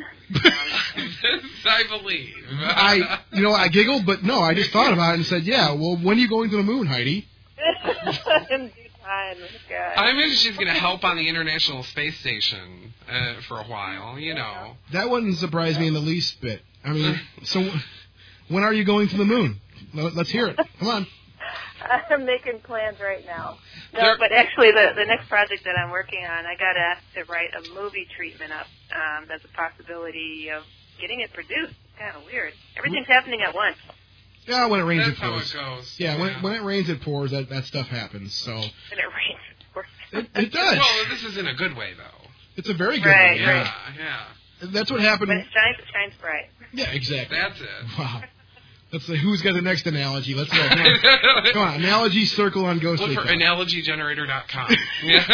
I believe. I, you know, I giggled, but no, I just thought about it and said, yeah. Well, when are you going to the moon, Heidi? In due time. God. I imagine she's going to help on the International Space Station uh, for a while. You know. That wouldn't surprise me in the least bit. I mean, so when are you going to the moon? Let- Let's hear it. Come on. I'm making plans right now. No, There- but actually, the the next project that I'm working on, I got asked to write a movie treatment up. Um, there's a possibility of getting it produced. It's kind of weird. Everything's happening at once. Yeah, when it rains, That's it how pours. it goes. Yeah, when it, when it rains, it pours. That that stuff happens. So And it rains. of course. it, it does. Well, this is in a good way, though. It's a very good Right, one. Yeah, Yeah. yeah. That's what happened. When it shines, it shines bright. Yeah, exactly. That's it. Wow. Let's see who's got the next analogy. Let's go. Come on, Come on. Analogy circle on Ghostly Look for Talk. analogy generator dot com. Yeah.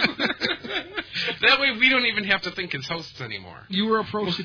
That way we don't even have to think as hosts anymore. You were approached.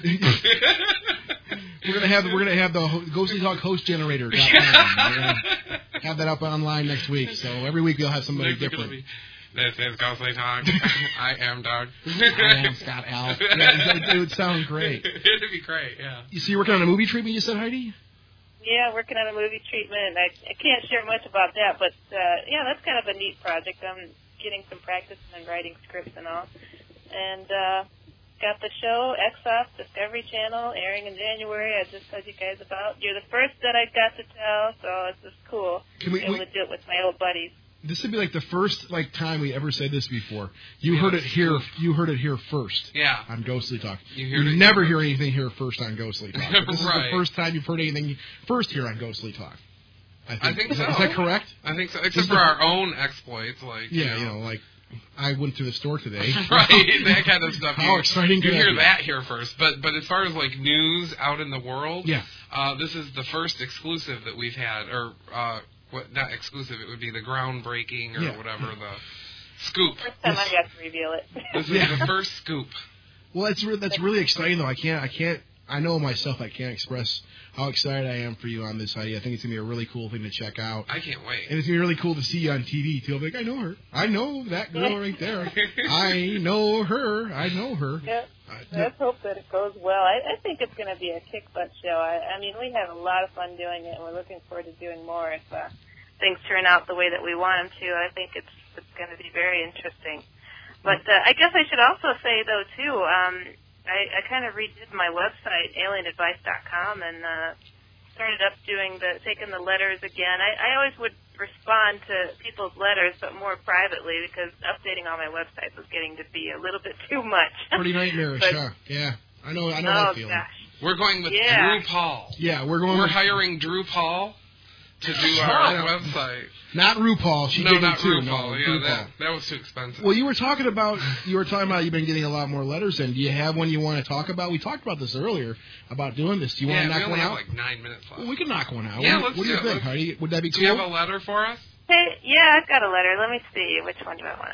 We're gonna have we're gonna have the ho- Ghostly Talk host generator. We're gonna have that up online next week. So every week we'll have somebody Next week different. it'll be, this is Ghostly Talk. I am Doug. I am Scott Al. Yeah, it, it would sound great. It'd be great, yeah. You see, you're working on a movie treatment. You said, Heidi. Yeah, working on a movie treatment. I, I can't share much about that, but uh, yeah, that's kind of a neat project. I'm getting some practice and writing scripts and all. And uh, got the show, X O F, Discovery Channel, airing in January. I just told you guys about. You're the first that I got to tell, so it's just cool. Can we- able we- to do it with my old buddies. This would be like the first like time we ever said this before. You heard it here. You heard it here first. Yeah. On Ghostly Talk. You You, heard it never here hear anything here first on Ghostly Talk. This is Right. the first time you've heard anything first here on Ghostly Talk. I think, I think is, so. That, is that correct? I think so. This Except is for the- our own exploits, like Yeah, you know, like I went to the store today. right, that kind of stuff. How you, exciting You could that hear be? that here first, but but as far as like news out in the world, Yeah. uh, this is the first exclusive that we've had, or uh, what? Not exclusive. It would be the groundbreaking or Yeah. whatever the scoop. First time I got to reveal it. This is Yeah. the first scoop. Well, that's re- that's really exciting though. I can't I can't I know myself I can't express how excited I am for you on this, Heidi. I think it's gonna be a really cool thing to check out. I can't wait. And it's gonna be really cool to see you on T V too. I'll be like, I know her. I know that girl right there. I know her. I know her. Yep. Uh, Let's hope that it goes well. I, I think it's going to be a kick butt show. I, I mean, we have a lot of fun doing it, and we're looking forward to doing more if uh, things turn out the way that we want them to. I think it's it's going to be very interesting. But uh, I guess I should also say, though, too, um, I, I kind of redid my website, alien advice dot com, and uh, started up doing the taking the letters again. I, I always would respond to people's letters, but more privately, because updating all my websites was getting to be a little bit too much. Pretty nightmarish, But- huh? Yeah. I know I know oh, that feeling. gosh. We're going with Yeah. Drew Paul. Yeah, we're going We're with hiring Drew Paul to do I our don't- website. not RuPaul. She no, did not it too. RuPaul. No, yeah, RuPaul. that that was too expensive. Well, you were talking about you were talking about you've been getting a lot more letters in. Do you have one you want to talk about? We talked about this earlier about doing this. Do you yeah, want to we knock only one have out? like nine minutes left. Well, we can knock one out. Yeah, what, let's what do do you it. think, Let's- Heidi? Would that be Do cool? you have a letter for us? Hey, yeah, I've got a letter. Let me see. Which one do I want?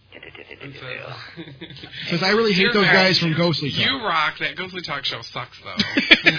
Because I really hate You're those right. guys from Ghostly Talk. You rock. That Ghostly Talk show sucks, though.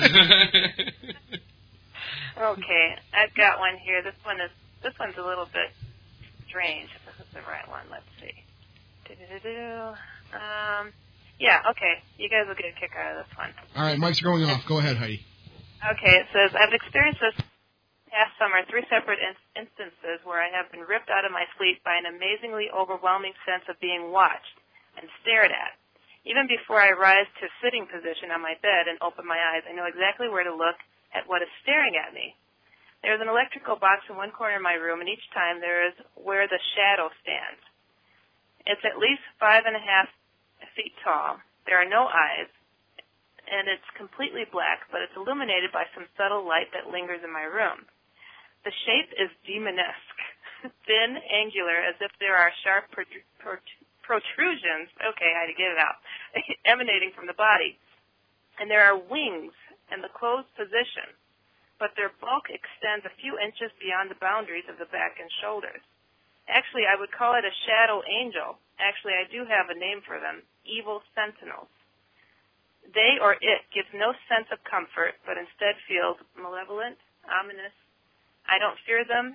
Okay, I've got one here. This one is this one's a little bit strange. If this is the right one, let's see. Do-do-do-do. Um, yeah, okay. You guys will get a kick out of this one. All right, Mike's going off. Go ahead, Heidi. Okay, it says, I've experienced this past summer three separate in- instances where I have been ripped out of my sleep by an amazingly overwhelming sense of being watched and stared at. Even before I rise to sitting position on my bed and open my eyes, I know exactly where to look at what is staring at me. There is an electrical box in one corner of my room, and each time there is where the shadow stands. It's at least five and a half feet tall. There are no eyes, and it's completely black, but it's illuminated by some subtle light that lingers in my room. The shape is demonesque, thin, angular, as if there are sharp protru- protru- protrusions, okay, I had to get it out, emanating from the body. And there are wings in the closed position, but their bulk extends a few inches beyond the boundaries of the back and shoulders. Actually, I would call it a shadow angel. Actually, I do have a name for them, evil sentinels. They or it gives no sense of comfort, but instead feels malevolent, ominous. I don't fear them,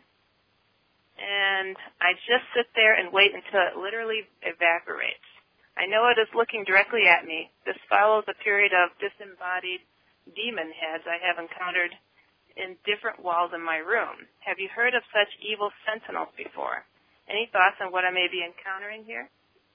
and I just sit there and wait until it literally evaporates. I know it is looking directly at me. This follows a period of disembodied demon heads I have encountered in different walls in my room. Have you heard of such evil sentinels before? Any thoughts on what I may be encountering here?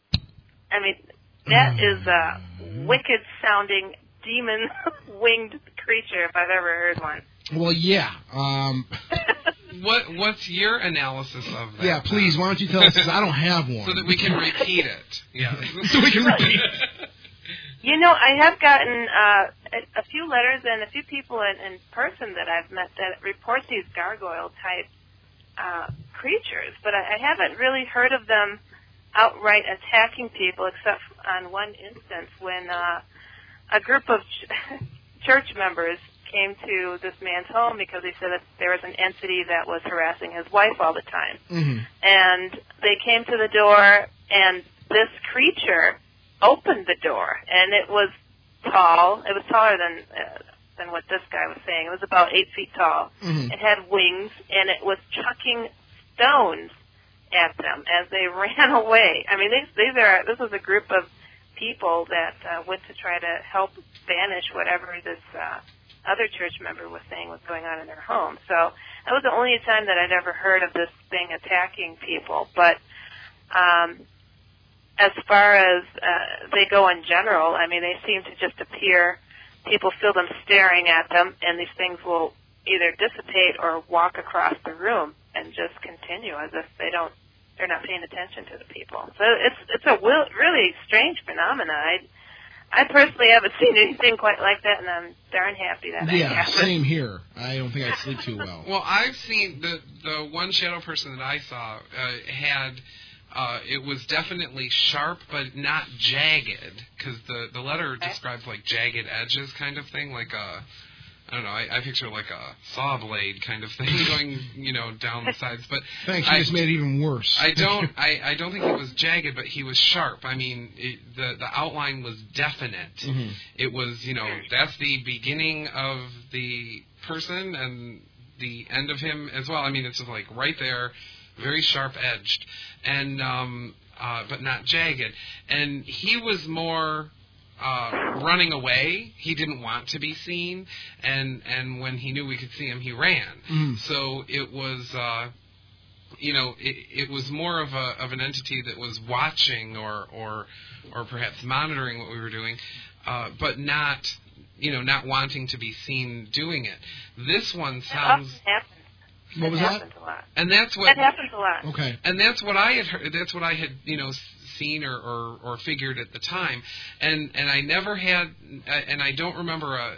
I mean, that is a wicked-sounding, demon-winged creature if I've ever heard one. Well, yeah. Um, what What's your analysis of that? Yeah, please, why don't you tell us, because I don't have one. So that we can repeat it. Yeah. So we can repeat it. You know, I have gotten uh, a, a few letters and a few people in, in person that I've met that report these gargoyle-type uh, creatures, but I, I haven't really heard of them outright attacking people, except on one instance when uh, a group of ch- church members came to this man's home because he said that there was an entity that was harassing his wife all the time. Mm-hmm. And they came to the door, and this creature opened the door, and it was tall. It was taller than uh, than what this guy was saying. It was about eight feet tall. Mm-hmm. It had wings, and it was chucking stones at them as they ran away. I mean, these, these are this was a group of people that uh, went to try to help banish whatever this uh, other church member was saying was going on in their home. So that was the only time that I'd ever heard of this thing attacking people. But um, as far as uh, they go in general, I mean, they seem to just appear. People feel them staring at them, and these things will either dissipate or walk across the room and just continue as if they don't. They're not paying attention to the people. So it's it's a will, really strange phenomenon. I, I personally haven't seen anything quite like that, and I'm darn happy that yeah, I haven't. Same here. I don't think I sleep too well. Well, I've seen the the one shadow person that I saw uh, had. Uh, it was definitely sharp, but not jagged, because the, the letter okay. describes like jagged edges kind of thing, like a, I don't know, I, I picture like a saw blade kind of thing going, you know, down the sides. But thanks, you I, just made it even worse. I don't, I, I don't think it was jagged, but he was sharp. I mean, it, the the outline was definite. Mm-hmm. It was, you know, that's the beginning of the person and the end of him as well. I mean, it's just like right there. Very sharp edged, and um, uh, but not jagged. And he was more uh, running away. He didn't want to be seen, and and when he knew we could see him, he ran. Mm. So it was, uh, you know, it, it was more of a of an entity that was watching or or or perhaps monitoring what we were doing, uh, but not, you know, not wanting to be seen doing it. This one sounds. What was that? that? Happens a lot. And that's what that happens a lot. Okay. And that's what I had heard. That's what I had, you know, seen or, or, or figured at the time. And and I never had, and I don't remember a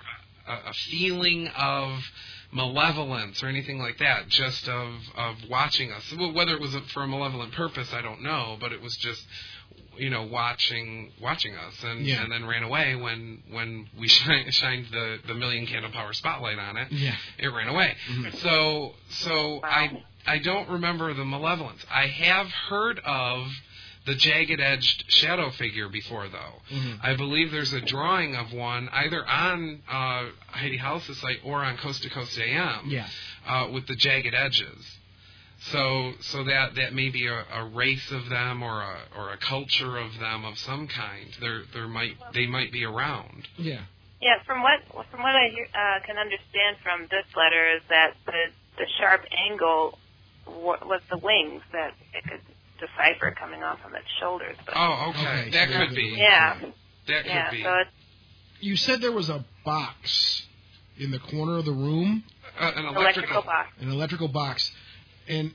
a, a feeling of malevolence or anything like that. Just of of watching us. Whether it was for a malevolent purpose, I don't know. But it was just, you know, watching watching us, and, yeah. and then ran away when when we shine, shined the, the million candle power spotlight on it. Yeah. It ran away. Mm-hmm. So so wow. I I don't remember the malevolence. I have heard of the jagged edged shadow figure before, though. Mm-hmm. I believe there's a drawing of one either on uh, Heidi Hollis' site or on Coast to Coast A M. Yeah. Uh, with the jagged edges. So, so that, that may be a, a race of them, or a or a culture of them of some kind. There, there might they might be around. Yeah. Yeah, from what from what I hear, uh, can understand from this letter is that the the sharp angle w- was the wings that it could decipher coming off from its shoulders. But oh, okay. okay That so could be. Yeah. That yeah, could be. So it's You said there was a box in the corner of the room. Uh, an electrical, electrical box. An electrical box, and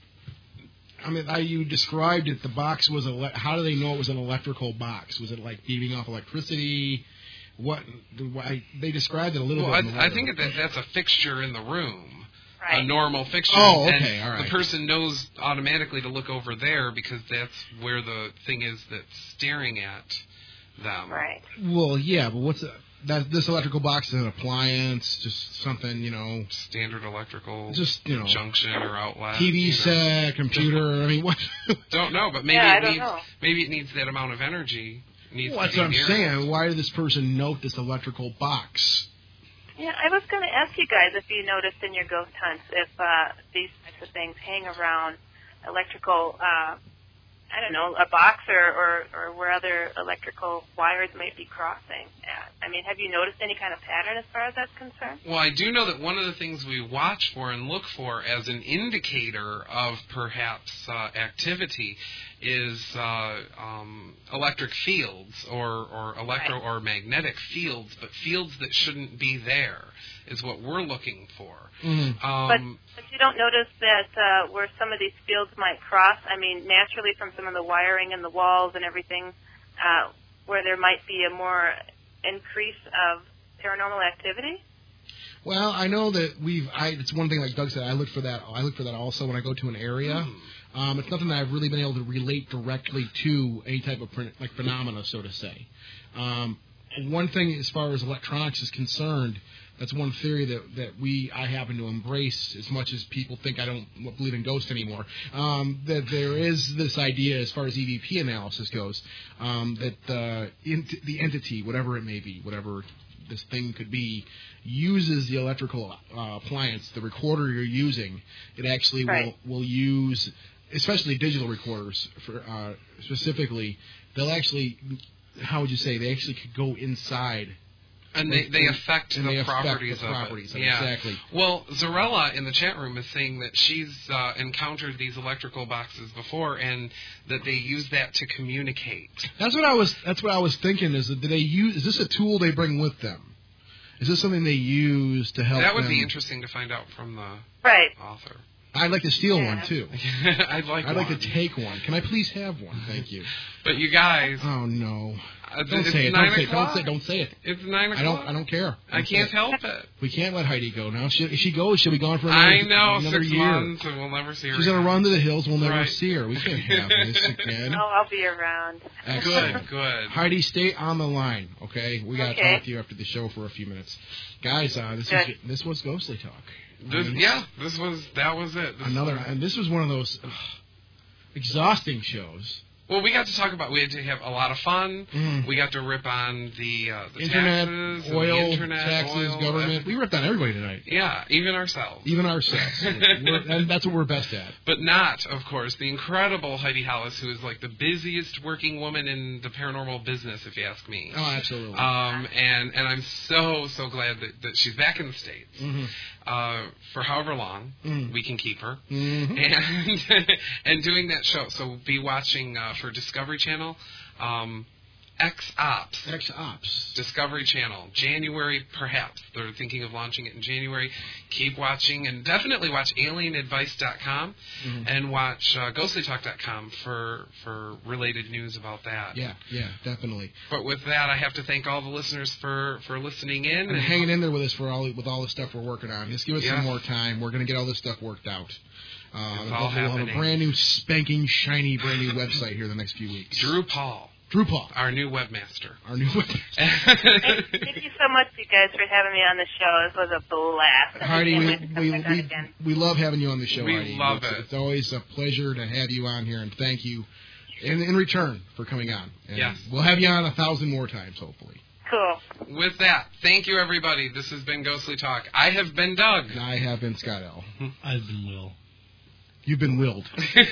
I mean, how you described it, the box was a. How do they know it was an electrical box? Was it like beaming off electricity? What why, they described it a little well, bit. I, I think that that's a fixture in the room, right. a normal fixture. Oh, okay, and all right. The person knows automatically to look over there because that's where the thing is that's staring at them. Right. Well, yeah, but what's a, that? This electrical box is an appliance, just something, you know, standard electrical, just you know, junction or outlet, T V you know. set, computer. I mean, what? Don't know, but maybe Yeah, I it don't needs know. maybe it needs that amount of energy. It needs Well, to that's be what I'm near saying. it. Why did this person note this electrical box? Yeah, I was going to ask you guys if you noticed in your ghost hunts if uh, these types of things hang around electrical, uh, I don't know, a box or, or, or where other electrical wires might be crossing at. I mean, have you noticed any kind of pattern as far as that's concerned? Well, I do know that one of the things we watch for and look for as an indicator of perhaps uh, activity is uh, um, electric fields or, or electro right. or magnetic fields, but fields that shouldn't be there is what we're looking for. Mm-hmm. Um, but, but you don't notice that uh, where some of these fields might cross, I mean, naturally from some of the wiring in the walls and everything, uh, where there might be a more increase of paranormal activity? Well, I know that we've. I, it's one thing, like Doug said. I look for that. I look for that also when I go to an area. Hmm. Um, it's nothing that I've really been able to relate directly to any type of like phenomena, so to say. Um, one thing, as far as electronics is concerned, that's one theory that, that we I happen to embrace as much as people think I don't believe in ghosts anymore. Um, that there is this idea, as far as E V P analysis goes, um, that the ent- the entity, whatever it may be, whatever this thing could be, uses the electrical uh, appliance, the recorder you're using. It actually right. will will use, especially digital recorders for uh, specifically. They'll actually, how would you say, they actually could go inside. And they, they affect and the they affect properties the of properties it. of it. Yeah. Exactly. Well, Zarella in the chat room is saying that she's uh, encountered these electrical boxes before, and that they use that to communicate. That's what I was. That's what I was thinking. Is that do they use? Is this a tool they bring with them? Is this something they use to help? That would them? be interesting to find out from the right. author. I'd like to steal yeah. one too. I'd like. I'd one. like to take one. Can I please have one? Thank you. But you guys. Oh no. Uh, Don't it's say it. nine Don't say it. Don't o'clock. say. Don't say it. It's nine o'clock. I don't. I don't care. Don't I can't say it. help it. We can't let Heidi go now. She, if she goes, she'll be gone for another, I know. another Six year. months, and we'll never see her. She's again. gonna run to the hills. We'll never Right. see her. We can't have this again. No, I'll be around. Excellent. Good. Good. Heidi, stay on the line, okay? We gotta Okay. talk to you after the show for a few minutes, guys. Uh, this Good. was this was Ghostly Talk. This, I mean, yeah. This was. That was it. This another, was- and this was one of those ugh, exhausting shows. Well, we got to talk about. We had to have a lot of fun. Mm. We got to rip on the uh, the Internet, taxes, and oil, the internet, taxes, oil, government. and- We ripped on everybody tonight, Yeah, even ourselves. even ourselves, We're- and that's what we're best at. But not, of course, the incredible Heidi Hollis, who is like the busiest working woman in the paranormal business, if you ask me. Oh, absolutely. Um, and and I'm so so glad that, that she's back in the States. Mm-hmm. Uh, for however long Mm. we can keep her, Mm-hmm. and and doing that show. So be watching uh, for Discovery Channel, um, X Ops. X Ops. Discovery Channel, January perhaps. They're thinking of launching it in January. Keep watching, and definitely watch alien advice dot com Mm-hmm. and watch uh, ghostly talk dot com for for related news about that. Yeah, yeah, definitely. But with that, I have to thank all the listeners for, for listening in. And hanging in there with us for all with all the stuff we're working on. Just give us Yeah. some more time. We're going to get all this stuff worked out. Uh, It's and all hopefully we'll have a happening. brand new, spanking, shiny, brand new website here the next few weeks. Drew Paul, Drew Paul, our new webmaster. our new website. Thank, thank you so much, you guys, for having me on the show. This was a blast. I Heidi, can't we, wait to come we, back on we, again. we love having you on the show, We Heidi. love it's, it. It's always a pleasure to have you on here, and thank you in, in return for coming on. And Yes. we'll have you on a thousand more times, hopefully. Cool. With that, thank you, everybody. This has been Ghostly Talk. I have been Doug. And I have been Scott L. I've been Will. You've been willed.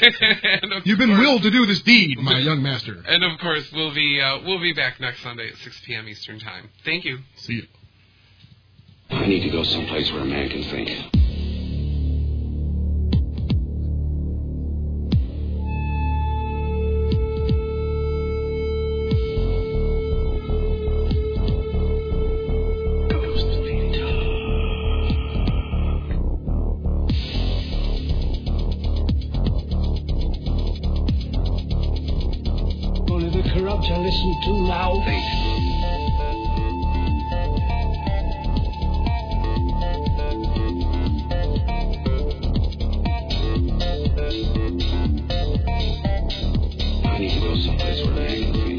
And of You've been course- willed to do this deed, my young master. And of course, we'll be uh, we'll be back next Sunday at six p.m. Eastern Time. Thank you. See you. I need to go someplace where a man can think. Only the corrupt are listened to now. I need to go someplace where a man can think.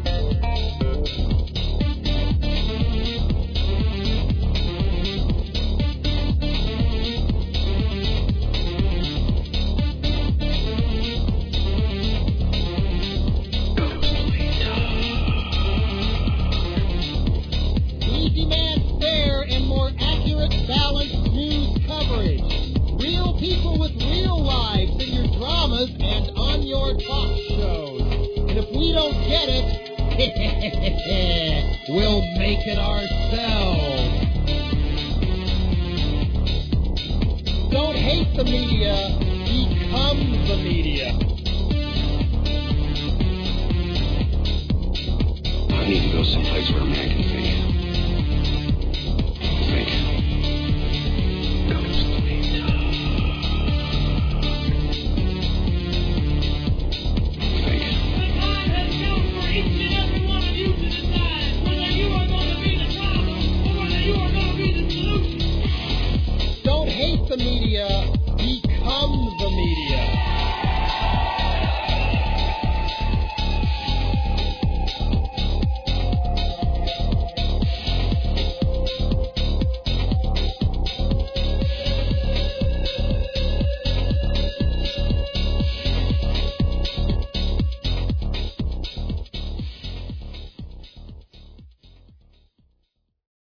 We demand fair and more accurate, balanced news coverage. Real people with real lives in your dramas and on your talk shows. And if we don't get it, we'll make it ourselves. Don't hate the media, become the media. I need to go someplace where a man can